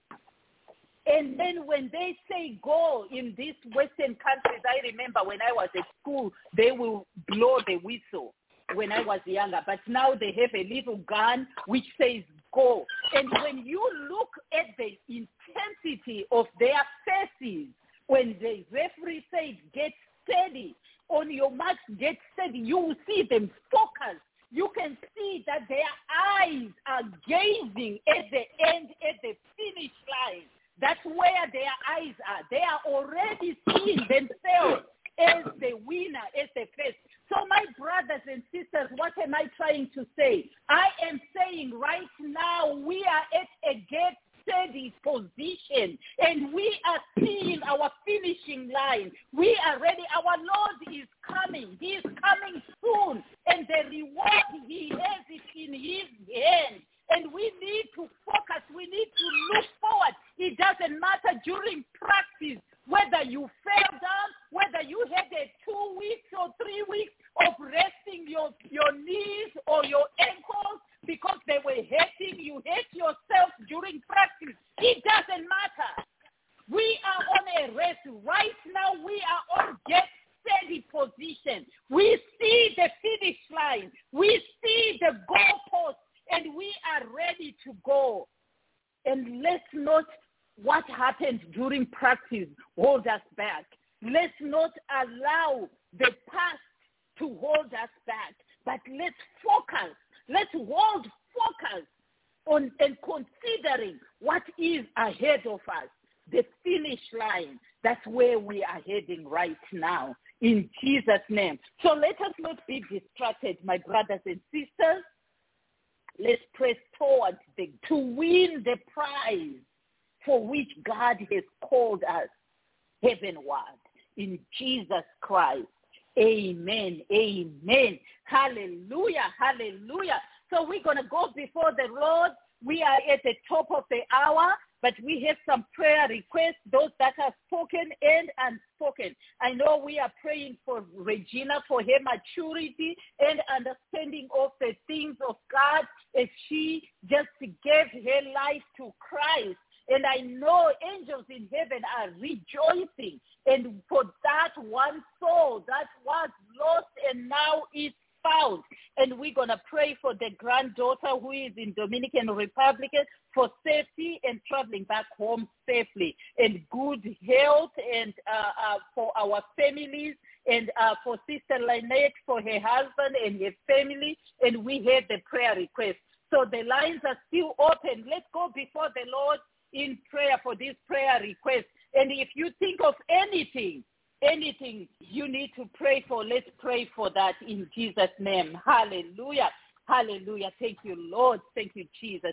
And then when they say go in these Western countries, I remember when I was at school, they will blow the whistle when I was younger. But now they have a little gun which says go. And when you look at the intensity of their faces, when the referee says get steady, on your marks, get steady, you will see them focused. you can see that their eyes are gazing at the end, at the finish line. That's where their eyes are. They are already seeing themselves as the winner, as the first. So my brothers and sisters, what am I trying to say? I am saying right now we are at a get steady position and we are seeing our finishing line. We are ready. Our Lord is coming. He is coming soon. And the reward, he has it in his hand. And we need to focus. We need to look forward. It doesn't matter during practice whether you fell down, whether you had a two weeks or three weeks of resting your, your knees or your ankles because they were hurting. You hurt yourself during practice. It doesn't matter. We are on a race. Right now we are on get steady position. We see the finish line. We see the goalpost. And we are ready to go. And let's not what happened during practice hold us back. Let's not allow the past to hold us back. But let's focus. Let's hold focus on and considering what is ahead of us. The finish line. That's where we are heading right now. In Jesus' name. So let us not be distracted, my brothers and sisters. Let's press towards the, to win the prize for which God has called us heavenward. In Jesus Christ. Amen. Amen. Hallelujah. Hallelujah. So we're going to go before the Lord. We are at the top of the hour, but we have some prayer requests, those that are spoken and unspoken. I know we are praying for Regina for her maturity and understanding of the things of God as she just gave her life to Christ. And I know angels in heaven are rejoicing. And for that one soul that was lost and now is found. And we're going to pray for the granddaughter who is in Dominican Republic for safety and traveling back home safely and good health and uh, uh, for our families and uh, for Sister Lynette, for her husband and her family. And we have the prayer request. So the lines are still open. Let's go before the Lord in prayer for this prayer request. And if you think of anything, anything you need to pray for, let's pray for that in Jesus' name. Hallelujah. Hallelujah. Thank you, Lord. Thank you, Jesus.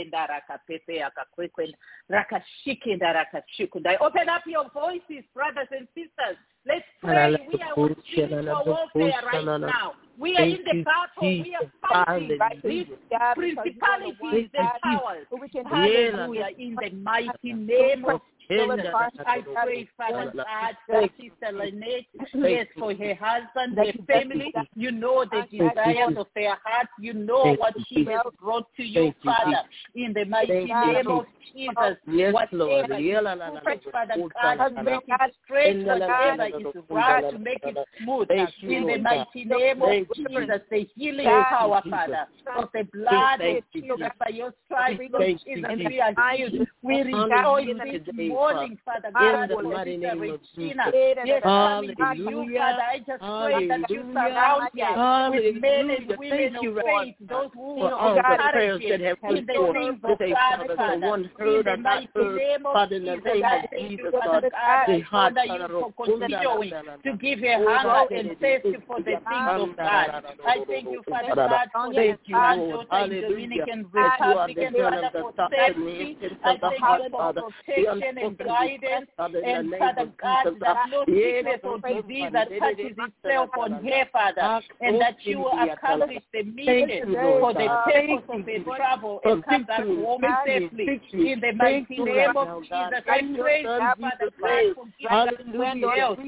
Open up your voices, brothers and sisters. Let's pray. We are on spiritual warfare right now. We are in the battle. We are fighting these principalities and powers. Hallelujah. In the mighty name of Jesus, I pray, Father God, for Sister Lynette, yes, for her husband, her family. You know the desires of their heart. You know what she has brought to you, Father. In the mighty name of Jesus, whatever you pray, Father God, to make it straight, whatever is right, to make it smooth. In the mighty name of Jesus, the healing power, Father, of the blood of Jesus, by your stripes, Lord Jesus, we are healed. We rejoice this morning, Father God, for Sister Regina. Yes, coming to you, Father. I just pray that you surround her with men and women of faith, those who are encouraged in the things of God, Father. In the mighty name of Jesus, I thank you, Father God. I honor you for continuing to give her hunger and thirst for the things of God. I thank you, Father God, for the granddaughter in Dominican Republic, and Father, for safety. I thank you for protection and guidance, and Father God, that no sickness or disease that touches itself on her, Father, and that you will accomplish the mission for the purpose of the travel and come back home safely. In the mighty name of Jesus, I pray, Father God, for giving us health.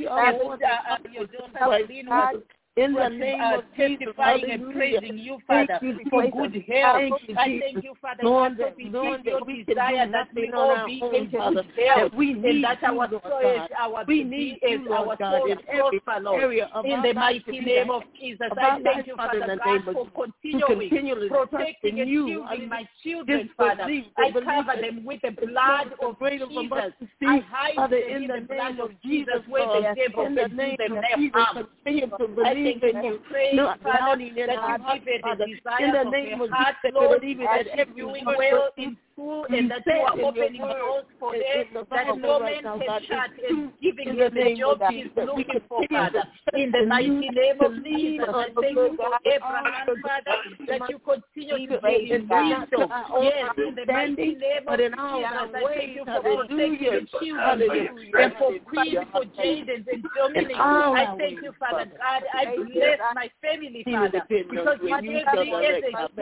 Your daughter, Lynn, was in the name uh, of testifying and praising you, Father, you, for good health. Thank you, I thank you, Father, God, that we need your desire that we all be in good health, that we need that our soul, our we need is our soul prosper, Lord. In the mighty name of Jesus, I thank you, Father God, for continuing protecting and shielding my children, Father. I cover them with the blood of Jesus. I hide them in the blood of Jesus where the devil can do them no harm. believe in you. Not doubting in our heart, Father. In the name of Jesus, believing that every well in school and that you are opening doors for them that no man can shut and giving him the job he's looking for, Father. In the mighty name of Jesus, I thank you for Abraham, Father, that you continue to give him wisdom. Yes, in the mighty name of Jesus, I thank you for protecting the children and for Queen, for Jaden and Dominic. I thank you, Father God. I bless my family, Father, because you gave me as a, as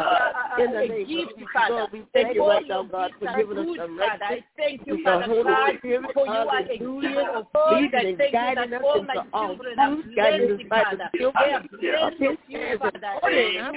a, a, a gift, Father. Thank you right now, God, for giving us the right. I thank you, Father God, for you are a giver of peace. I thank you that all my children are blessed, Father. They are blessed with you, Father.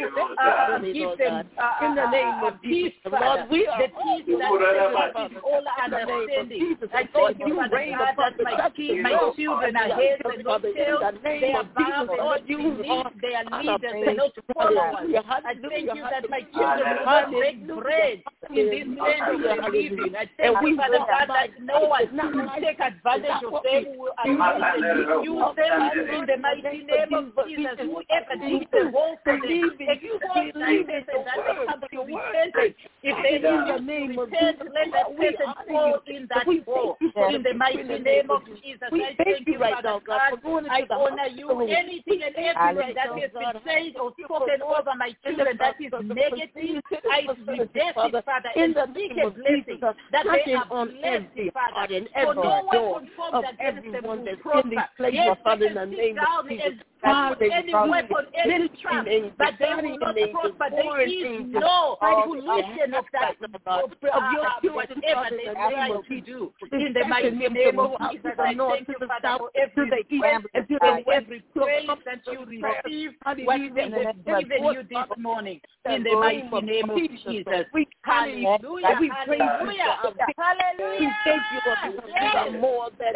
Uh, give them uh, in the name of peace, Father. The peace that passes all understanding. I thank you, Father God, that my kids, my children are heads and not tails. They are above and not beneath. They are leaders and not followers. I thank you that my children will not break bread in this land of the living. I thank you, Father God, that no one will take advantage of them, will abuse and misuse them in the mighty name of Jesus. Whoever digs a hole for them, expose that person that they come to repentance. If they need your name to repent, let that person fall in that hole. In the mighty name of Jesus, I thank you, Father God. I honor you. Anything and everything that has been said or spoken over my children that is negative, I reject it, Father, and speak a blessing that they are blessed, Father. For no one conforms against them will prosper. Yes, they can sit down and put any weapon, any trap, but they will not prosper. There is no pollution of that, of uh, whatever they try to do. In the mighty name of Jesus, I thank you, Father, for every request and every praise that you receive, what we have given you this morning. In the mighty name of Jesus. Hallelujah. Hallelujah. Hallelujah. We thank you for yes. more than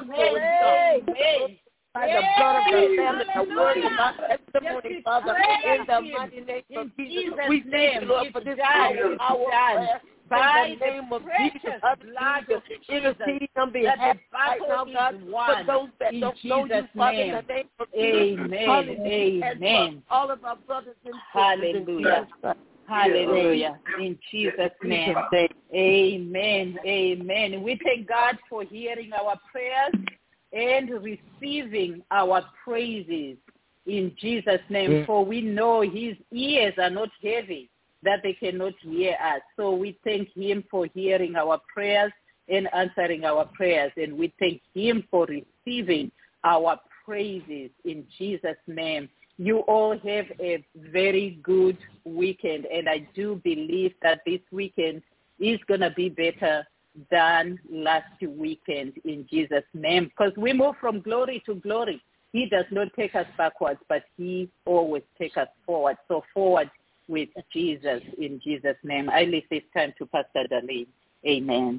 Amen. By the blood of the Lamb and the word of our testimony, Father, in the mighty name of Jesus, we thank you, Lord, for this hour, our prayer. By in the name of Jesus, hallelujah, intercede on behalf right now, God, for those that don't know you, Father, in the name of Jesus. Amen. Amen. All of our brothers and sisters. Hallelujah. Hallelujah. In Jesus' name. Amen. Amen. We thank God for hearing our prayers and receiving our praises in Jesus' name. Mm. For we know his ears are not heavy, that they cannot hear us. So we thank him for hearing our prayers and answering our prayers. And we thank him for receiving our praises in Jesus' name. You all have a very good weekend. And I do believe that this weekend is going to be better than last weekend in Jesus' name. Because we move from glory to glory. He does not take us backwards, but he always takes us forward. So forward with Jesus in Jesus' name. I leave this time to Pastor Darlene. Amen.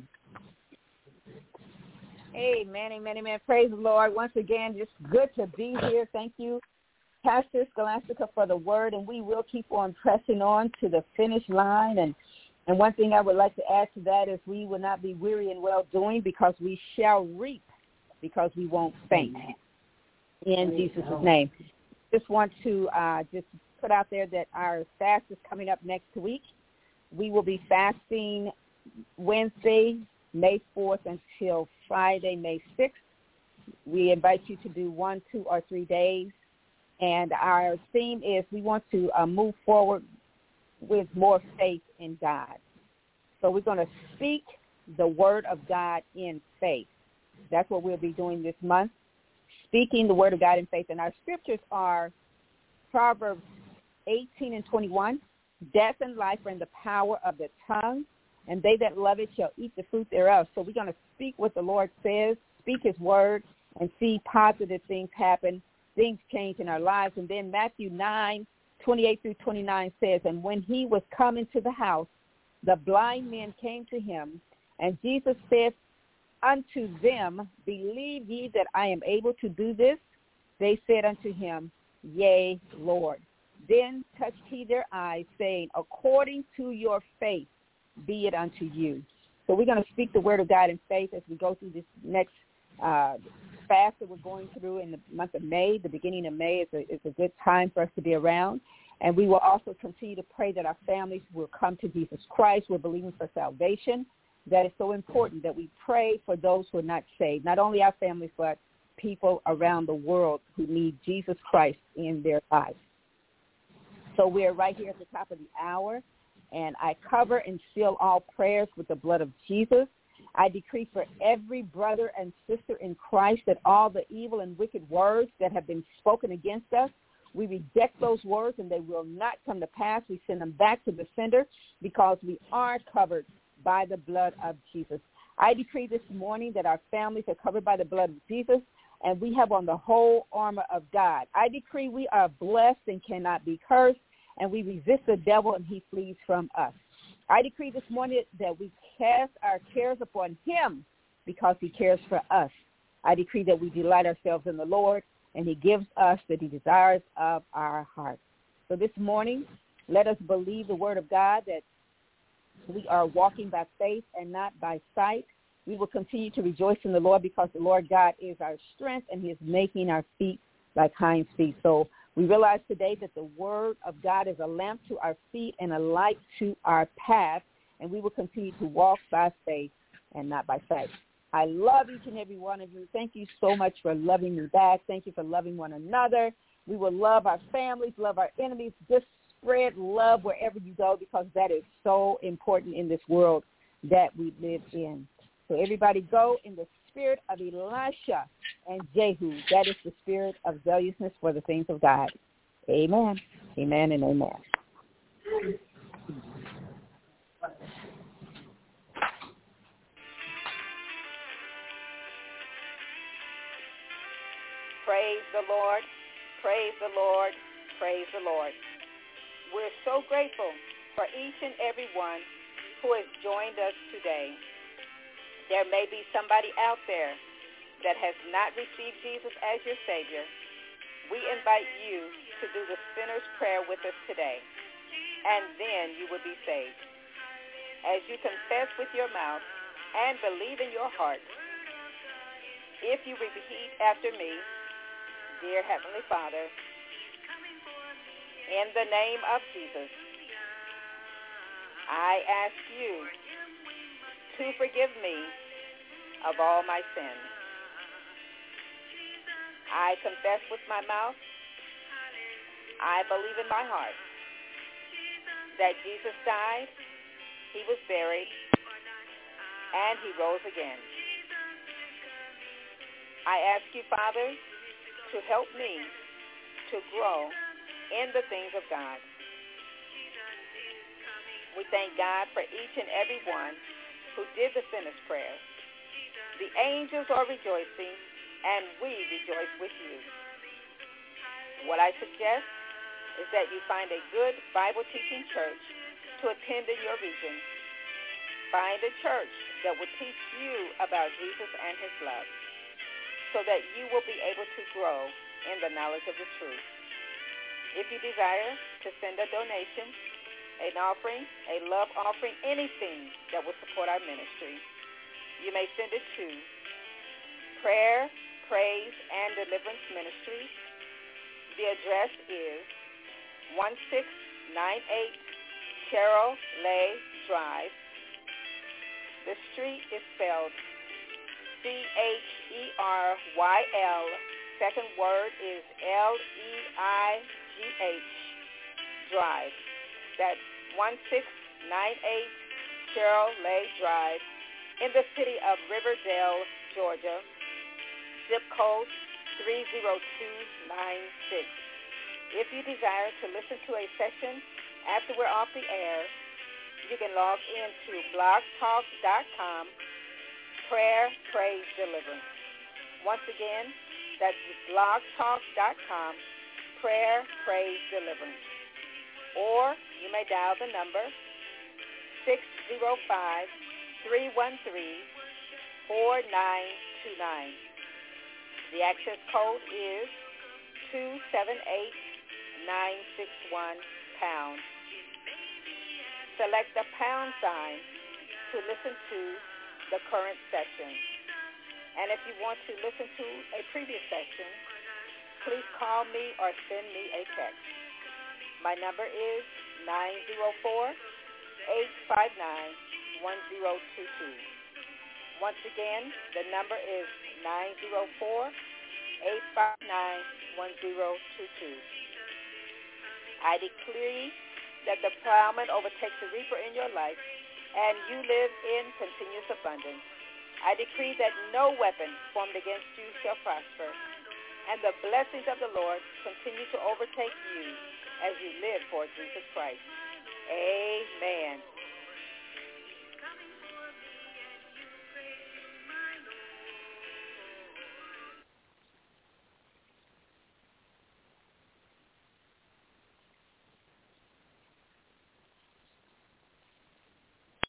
Amen, amen, amen. Praise the Lord. Once again, just good to be here. Thank you, Pastor Scholastica, for the word, and we will keep on pressing on to the finish line. And, and one thing I would like to add to that is we will not be weary in well-doing, because we shall reap, because we won't faint. In Jesus' name. Just want to uh, just put out there that our fast is coming up next week. We will be fasting Wednesday, May fourth, until Friday, May sixth. We invite you to do one, two, or three days. And our theme is we want to uh, move forward with more faith in God. So we're going to speak the word of God in faith. That's what we'll be doing this month, speaking the word of God in faith. And our scriptures are Proverbs eighteen and twenty-one, death and life are in the power of the tongue, and they that love it shall eat the fruit thereof. So we're going to speak what the Lord says, speak his word, and see positive things happen, things change in our lives. And then Matthew nine, twenty-eight through twenty-nine says, and when he was come into the house, the blind men came to him, and Jesus said unto them, believe ye that I am able to do this? They said unto him, yea, Lord. Then touched he their eyes, saying, according to your faith be it unto you. So we're going to speak the word of God in faith as we go through this next uh, fast that we're going through in the month of May, the beginning of May, is a, is a good time for us to be around. And we will also continue to pray that our families will come to Jesus Christ. We're believing for salvation. That is so important that we pray for those who are not saved, not only our families, but people around the world who need Jesus Christ in their lives. So we're right here at the top of the hour, and I cover and seal all prayers with the blood of Jesus. I decree for every brother and sister in Christ that all the evil and wicked words that have been spoken against us, we reject those words and they will not come to pass. We send them back to the sender because we are covered by the blood of Jesus. I decree this morning that our families are covered by the blood of Jesus and we have on the whole armor of God. I decree we are blessed and cannot be cursed, and we resist the devil and he flees from us. I decree this morning that we cast our cares upon him because he cares for us. I decree that we delight ourselves in the Lord, and he gives us the desires of our heart. So this morning, let us believe the word of God that we are walking by faith and not by sight. We will continue to rejoice in the Lord because the Lord God is our strength, and he is making our feet like hinds feet. So we realize today that the word of God is a lamp to our feet and a light to our path, and we will continue to walk by faith and not by sight. I love each and every one of you. Thank you so much for loving me back. Thank you for loving one another. We will love our families, love our enemies. Just spread love wherever you go because that is so important in this world that we live in. So everybody go in the spirit of Elisha and Jehu. That is the spirit of zealousness for the things of God. Amen. Amen and amen. Praise the Lord. Praise the Lord. Praise the Lord. We're so grateful for each and every one who has joined us today. There may be somebody out there that has not received Jesus as your Savior. We invite you to do the sinner's prayer with us today, and then you will be saved. As you confess with your mouth and believe in your heart, if you repeat after me, dear Heavenly Father, in the name of Jesus, I ask you to forgive me of all my sins. I confess with my mouth, I believe in my heart that Jesus died, he was buried, and he rose again. I ask you, Father, to help me to grow in the things of God. We thank God for each and every one who did the sinner's prayer. The angels are rejoicing, and we rejoice with you. What I suggest is that you find a good Bible-teaching church to attend in your region. Find a church that will teach you about Jesus and his love so that you will be able to grow in the knowledge of the truth. If you desire to send a donation, an offering, a love offering, anything that will support our ministry, you may send it to Prayer, Praise, and Deliverance Ministries. The address is one six nine eight Cheryl Lay Drive. The street is spelled C H E R Y L. Second word is L E I G H Drive. That's one six nine eight Cheryl Lay Drive in the city of Riverdale, Georgia. Zip code three zero two nine six. If you desire to listen to a session after we're off the air, you can log into blog talk dot com, Prayer, Praise, Deliverance. Once again, that's blog talk dot com, Prayer, Praise, Deliverance. Or you may dial the number six zero five, three one three, four nine two nine. The access code is two seven eight, nine six one, pound. Select the pound sign to listen to the current session. And if you want to listen to a previous session, please call me or send me a text. My number is nine zero four, eight five nine, one zero two two. Once again, the number is nine zero four, eight five nine, one zero two two. I decree that the plowman overtakes the reaper in your life, and you live in continuous abundance. I decree that no weapon formed against you shall prosper, and the blessings of the Lord continue to overtake you as you live for Jesus Christ. Amen.